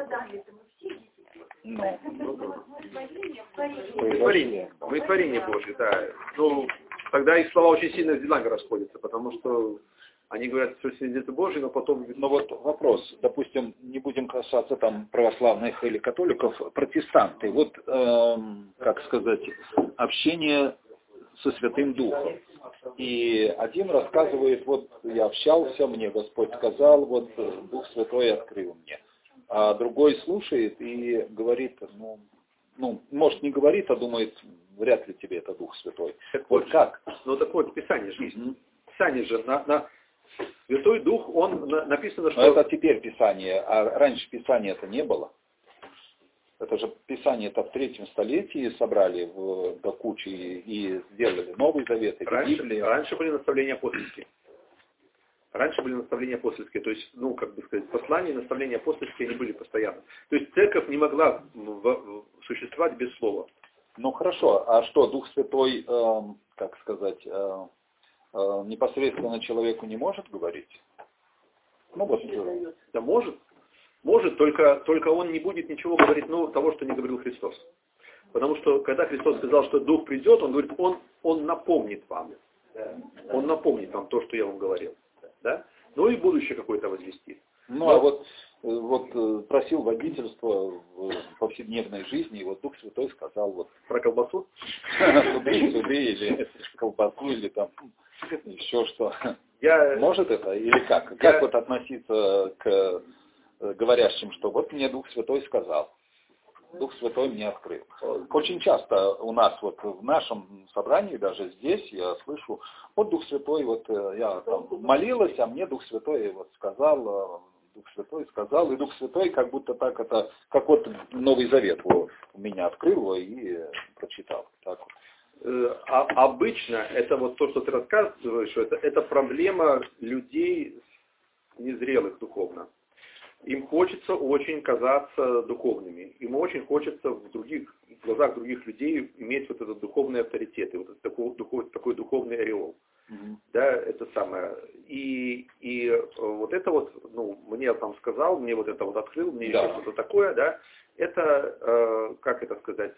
Speaker 1: Мы творение Божье, да. Ну, тогда их слова очень сильно с делами расходятся, потому что они говорят, что свидетели Божьи, но потом...
Speaker 2: Но вот вопрос, допустим, не будем касаться там православных или католиков, протестанты. Вот, как сказать, общение со Святым Духом. И один рассказывает, вот я общался, мне Господь сказал, вот Дух Святой открыл мне. А другой слушает и говорит, ну, может не говорит, а думает, вряд ли тебе это Дух Святой.
Speaker 1: Так вот как? Ну так вот, Писание же есть. Писание же на Святой Дух, он написано, что...
Speaker 2: Но это теперь Писание, а раньше Писания это не было. Это же Писание-то в 3 столетии собрали до кучи и сделали Новый Завет и Библию.
Speaker 1: Раньше были наставления апостольские. То есть, ну, как бы сказать, послания и наставления апостольские, они были постоянно. То есть церковь не могла существовать без слова.
Speaker 2: Ну хорошо, а что, Дух Святой, как сказать, непосредственно человеку не может говорить? Ну вот.
Speaker 1: Да может. Может, только он не будет ничего говорить того, что не говорил Христос. Потому что, когда Христос сказал, что Дух придет, Он говорит, Он напомнит вам. Он напомнит вам то, что я вам говорил. Да? Ну и будущее какое-то возвестит.
Speaker 2: Ну, а вот просил водительство в повседневной жизни, и вот Дух Святой сказал вот...
Speaker 1: Про колбасу?
Speaker 2: Суды, или колбасу, или там еще что. Может это? Или как? Как вот относиться к говорящим, что вот мне Дух Святой сказал. Дух Святой мне открыл. Очень часто у нас вот в нашем собрании, даже здесь, я слышу, вот Дух Святой, вот я там молилась, а мне Дух Святой вот сказал, Дух Святой сказал, и Дух Святой как будто так это, как вот Новый Завет у меня открыл и прочитал. Так вот.
Speaker 1: Обычно это вот то, что ты рассказываешь, это проблема людей незрелых духовно. Им хочется очень казаться духовными. Им очень хочется в глазах других людей иметь вот этот духовный авторитет, и вот этот такой духовный ореол. Да, это самое. И вот это вот, ну, мне там сказал, мне вот это вот открыл, мне еще что-то такое, да, это, как это сказать,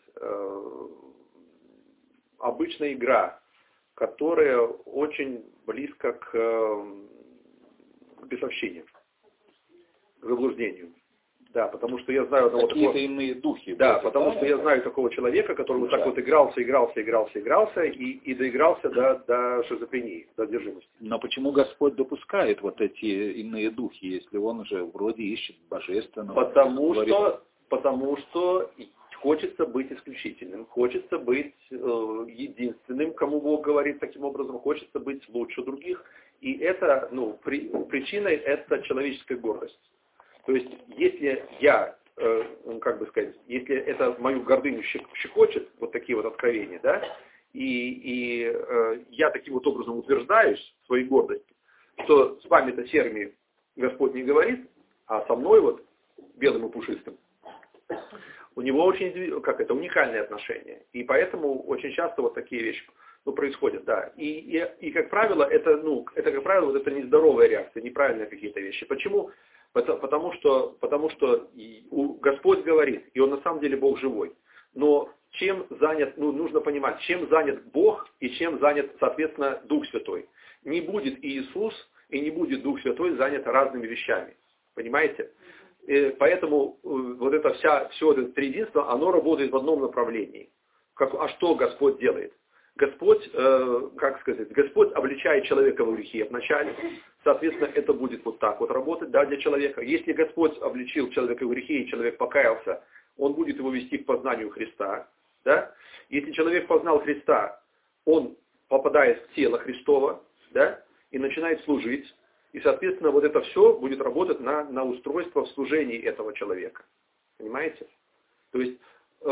Speaker 1: обычная игра, которая очень близко к бесовщению. К заблуждению. Да, потому что я знаю одного
Speaker 2: такого... Какие-то иные духи.
Speaker 1: Да, потому что я знаю такого человека, который вот так вот игрался и доигрался до шизофрении, до одержимости.
Speaker 2: Но почему Господь допускает вот эти иные духи, если Он же вроде ищет божественного?
Speaker 1: Потому что хочется быть исключительным, хочется быть единственным, кому Бог говорит таким образом, хочется быть лучше других. И это, ну, причиной это человеческая гордость. То есть, если я, как бы сказать, если это мою гордыню щекочет, вот такие вот откровения, да, и я таким вот образом утверждаюсь в своей гордости, что с вами-то серыми Господь не говорит, а со мной вот белым и пушистым, у него очень, уникальные отношения. И поэтому очень часто вот такие вещи происходят, да. И как правило, это нездоровая реакция, неправильные какие-то вещи. Почему? Потому что Господь говорит, и Он на самом деле Бог живой. Но чем занят, нужно понимать, чем занят Бог и чем занят, соответственно, Дух Святой. Не будет Иисус и не будет Дух Святой занят разными вещами. Понимаете? И поэтому вот это все это триединство, оно работает в одном направлении. А что Господь делает? Господь, Господь обличает человека во грехе вначале. Соответственно, это будет вот так вот работать, да, для человека. Если Господь обличил человека в грехе, и человек покаялся, Он будет его вести к познанию Христа. Да? Если человек познал Христа, он попадает в тело Христово, да, и начинает служить. И, соответственно, вот это все будет работать на устройство в служении этого человека. Понимаете? То есть,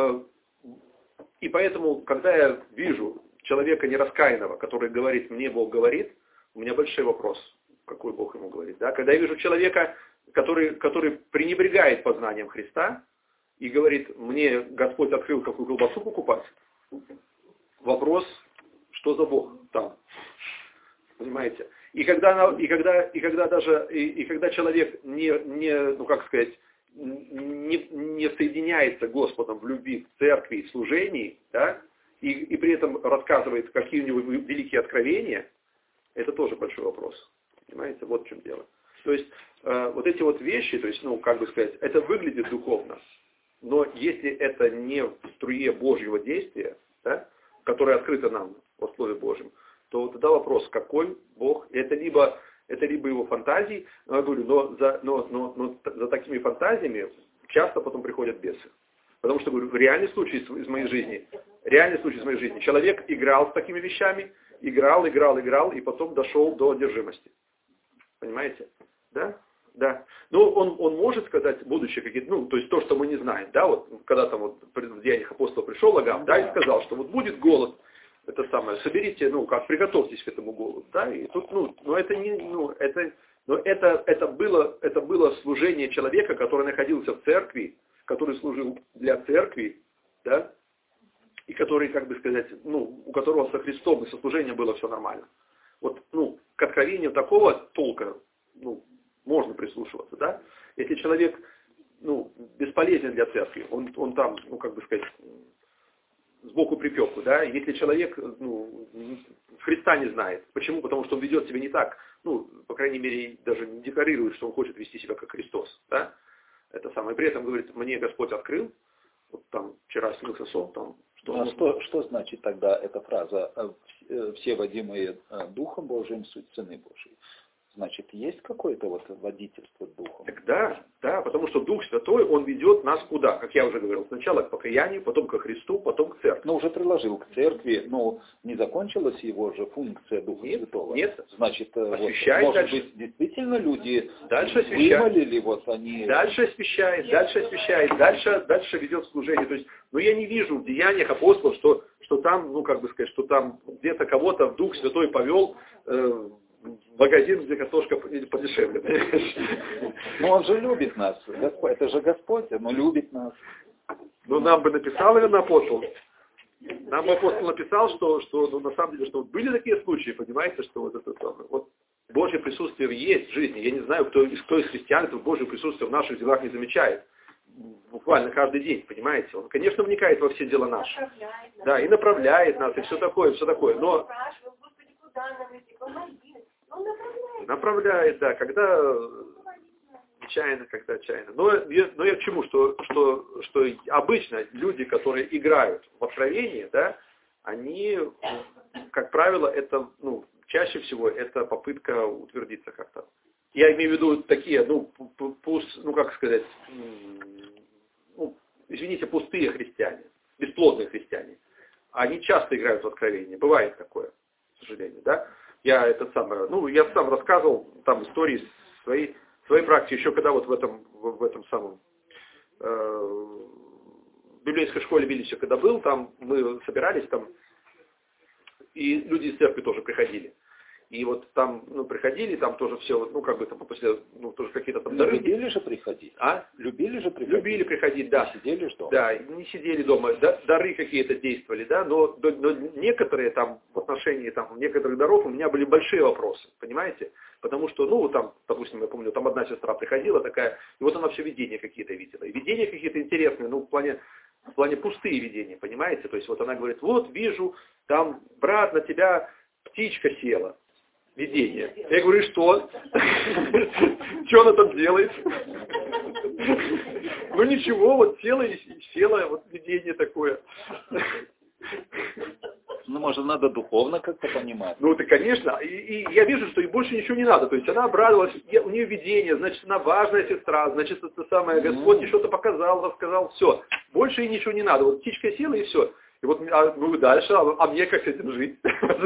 Speaker 1: и поэтому, когда я вижу человека нераскаянного, который говорит, мне Бог говорит, у меня большой вопрос, какой Бог ему говорит. Да? Когда я вижу человека, который пренебрегает познанием Христа и говорит, мне Господь открыл, какую колбасу покупать, вопрос, что за Бог там. Понимаете? И когда человек не соединяется с Господом в любви, в церкви, в служении, да, и при этом рассказывает, какие у него великие откровения, это тоже большой вопрос. Понимаете? Вот в чем дело. То есть, вот эти вот вещи, то есть, это выглядит духовно, но если это не в струе Божьего действия, да, которое открыто нам во Слове Божьем, то тогда вопрос, какой Бог, это либо его фантазии, но я говорю, но за такими фантазиями часто потом приходят бесы. Потому что, говорю, реальный случай из моей жизни, человек играл с такими вещами, играл, и потом дошел до одержимости. Понимаете? Да? Да. Ну, он может сказать, будучи какие-то, то есть то, что мы не знаем, да, вот, когда там вот в Деяниях апостола пришел Агав, да, и сказал, что вот будет голод, это самое, соберите, приготовьтесь к этому голоду, да, и тут, это было служение человека, который находился в церкви, который служил для церкви, да, и который, у которого со Христом и со служением было все нормально. Вот, к откровению такого толка, можно прислушиваться, да. Если человек, бесполезен для церкви, он там, сбоку припеку, да. Если человек, Христа не знает. Почему? Потому что он ведет себя не так, по крайней мере, даже не декларирует, что он хочет вести себя как Христос, да. Это самое. При этом говорит, мне Господь открыл, вот там вчера снился сон, там.
Speaker 2: Что значит тогда эта фраза «все водимые Духом Божиим суть сыны Божии»? Значит, есть какое-то вот водительство Духом?
Speaker 1: Так да, потому что Дух Святой, Он ведет нас куда? Как я уже говорил, сначала к покаянию, потом ко Христу, потом к церкви.
Speaker 2: Уже приложил к церкви, но не закончилась его же функция Духа Святого?
Speaker 1: Нет.
Speaker 2: Значит,
Speaker 1: освящает
Speaker 2: может
Speaker 1: дальше.
Speaker 2: быть, действительно люди
Speaker 1: дальше
Speaker 2: вымолили, они...
Speaker 1: Дальше освящает, дальше ведет служение. То есть, я не вижу в деяниях апостолов, что там, что там где-то кого-то Дух Святой повел магазин, где картошка подешевле.
Speaker 2: Но Он же любит нас. Господь, это же Господь, Он любит нас.
Speaker 1: Нам бы написал, наверное, апостол. Нам бы апостол написал, что на самом деле, что были такие случаи, понимаете, что вот это самое. Вот Божье присутствие есть в жизни. Я не знаю, кто из христиан это Божье присутствие в наших делах не замечает. Буквально каждый день, понимаете. Он, конечно, вникает во все дела наши. Да, и направляет нас, и все такое. Но направляет, да, когда нечаянно, когда отчаянно. Но я к чему, что обычно люди, которые играют в откровение, да, они, как правило, это, чаще всего это попытка утвердиться как-то. Я имею в виду такие, пустые христиане, бесплодные христиане. Они часто играют в откровение. Бывает такое, к сожалению, да. Я сам рассказывал там истории своей практики, еще когда вот в этом самом в библейской школе Вильнюсе, когда был, там мы собирались там, и люди из церкви тоже приходили. И вот там, приходили, там тоже все, после, тоже какие-то там дары.
Speaker 2: Любили же приходить. Любили же приходить.
Speaker 1: Любили приходить, да.
Speaker 2: Не сидели же дома.
Speaker 1: Да, не сидели дома. Дары какие-то действовали, да, но некоторые там, в отношении там некоторых даров у меня были большие вопросы, понимаете? Потому что, там, допустим, я помню, там одна сестра приходила такая, и вот она все видения какие-то видела. И видения какие-то интересные, в плане пустые видения, понимаете? То есть вот она говорит, вот вижу, там, брат, на тебя птичка села. Видение. Я говорю, и что? Что она там делает? Ничего, вот села, вот видение такое.
Speaker 2: Ну, может, надо духовно как-то понимать.
Speaker 1: Ну, это, конечно. И я вижу, что ей больше ничего не надо. То есть она обрадовалась, у нее видение, значит, она важная сестра, значит, это самое, Господь ей что-то показал, рассказал, все. Больше ей ничего не надо. Вот птичка села и все. И вот дальше, а мне как с этим жить?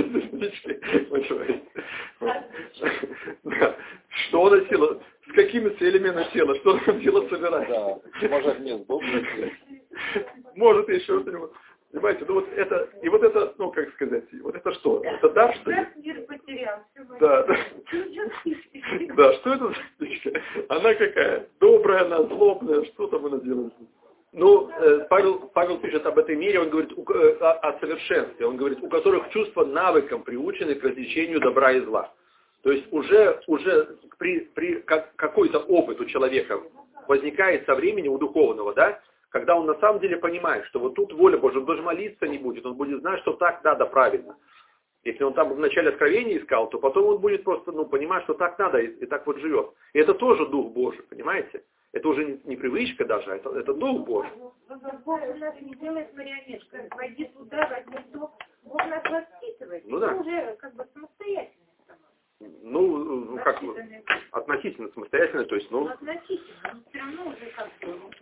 Speaker 1: Что она села? С какими целями она села? Что она дело собирает?
Speaker 2: Да, может, гнездо.
Speaker 1: Может, еще что-нибудь. Понимаете, ну вот это, и вот это, ну как сказать, вот это что? Это дар, что ли?
Speaker 4: Мир потерял.
Speaker 1: Да, да. Да, что это за птичка? Она какая? Добрая она, злобная, что там она делает? Ну, Павел пишет об этой мере, он говорит о совершенстве, он говорит, у которых чувства навыком приучены к различению добра и зла. То есть уже какой-то опыт у человека возникает со временем у духовного, да, когда он на самом деле понимает, что вот тут воля Божья, он даже молиться не будет, он будет знать, что так надо правильно. Если он там в начале откровения искал, то потом он будет просто понимать, что так надо и так вот живет. И это тоже Дух Божий, понимаете? Это уже не привычка даже, это Дух Божий.
Speaker 4: Бог нас не делает марионеткой. Войди туда, возьми то. Бог нас воспитывает.
Speaker 1: Ну, да.
Speaker 4: Уже как бы самостоятельно.
Speaker 1: Ну, как относительно самостоятельно, то есть, ну...
Speaker 4: Относительно, но все равно уже как бы...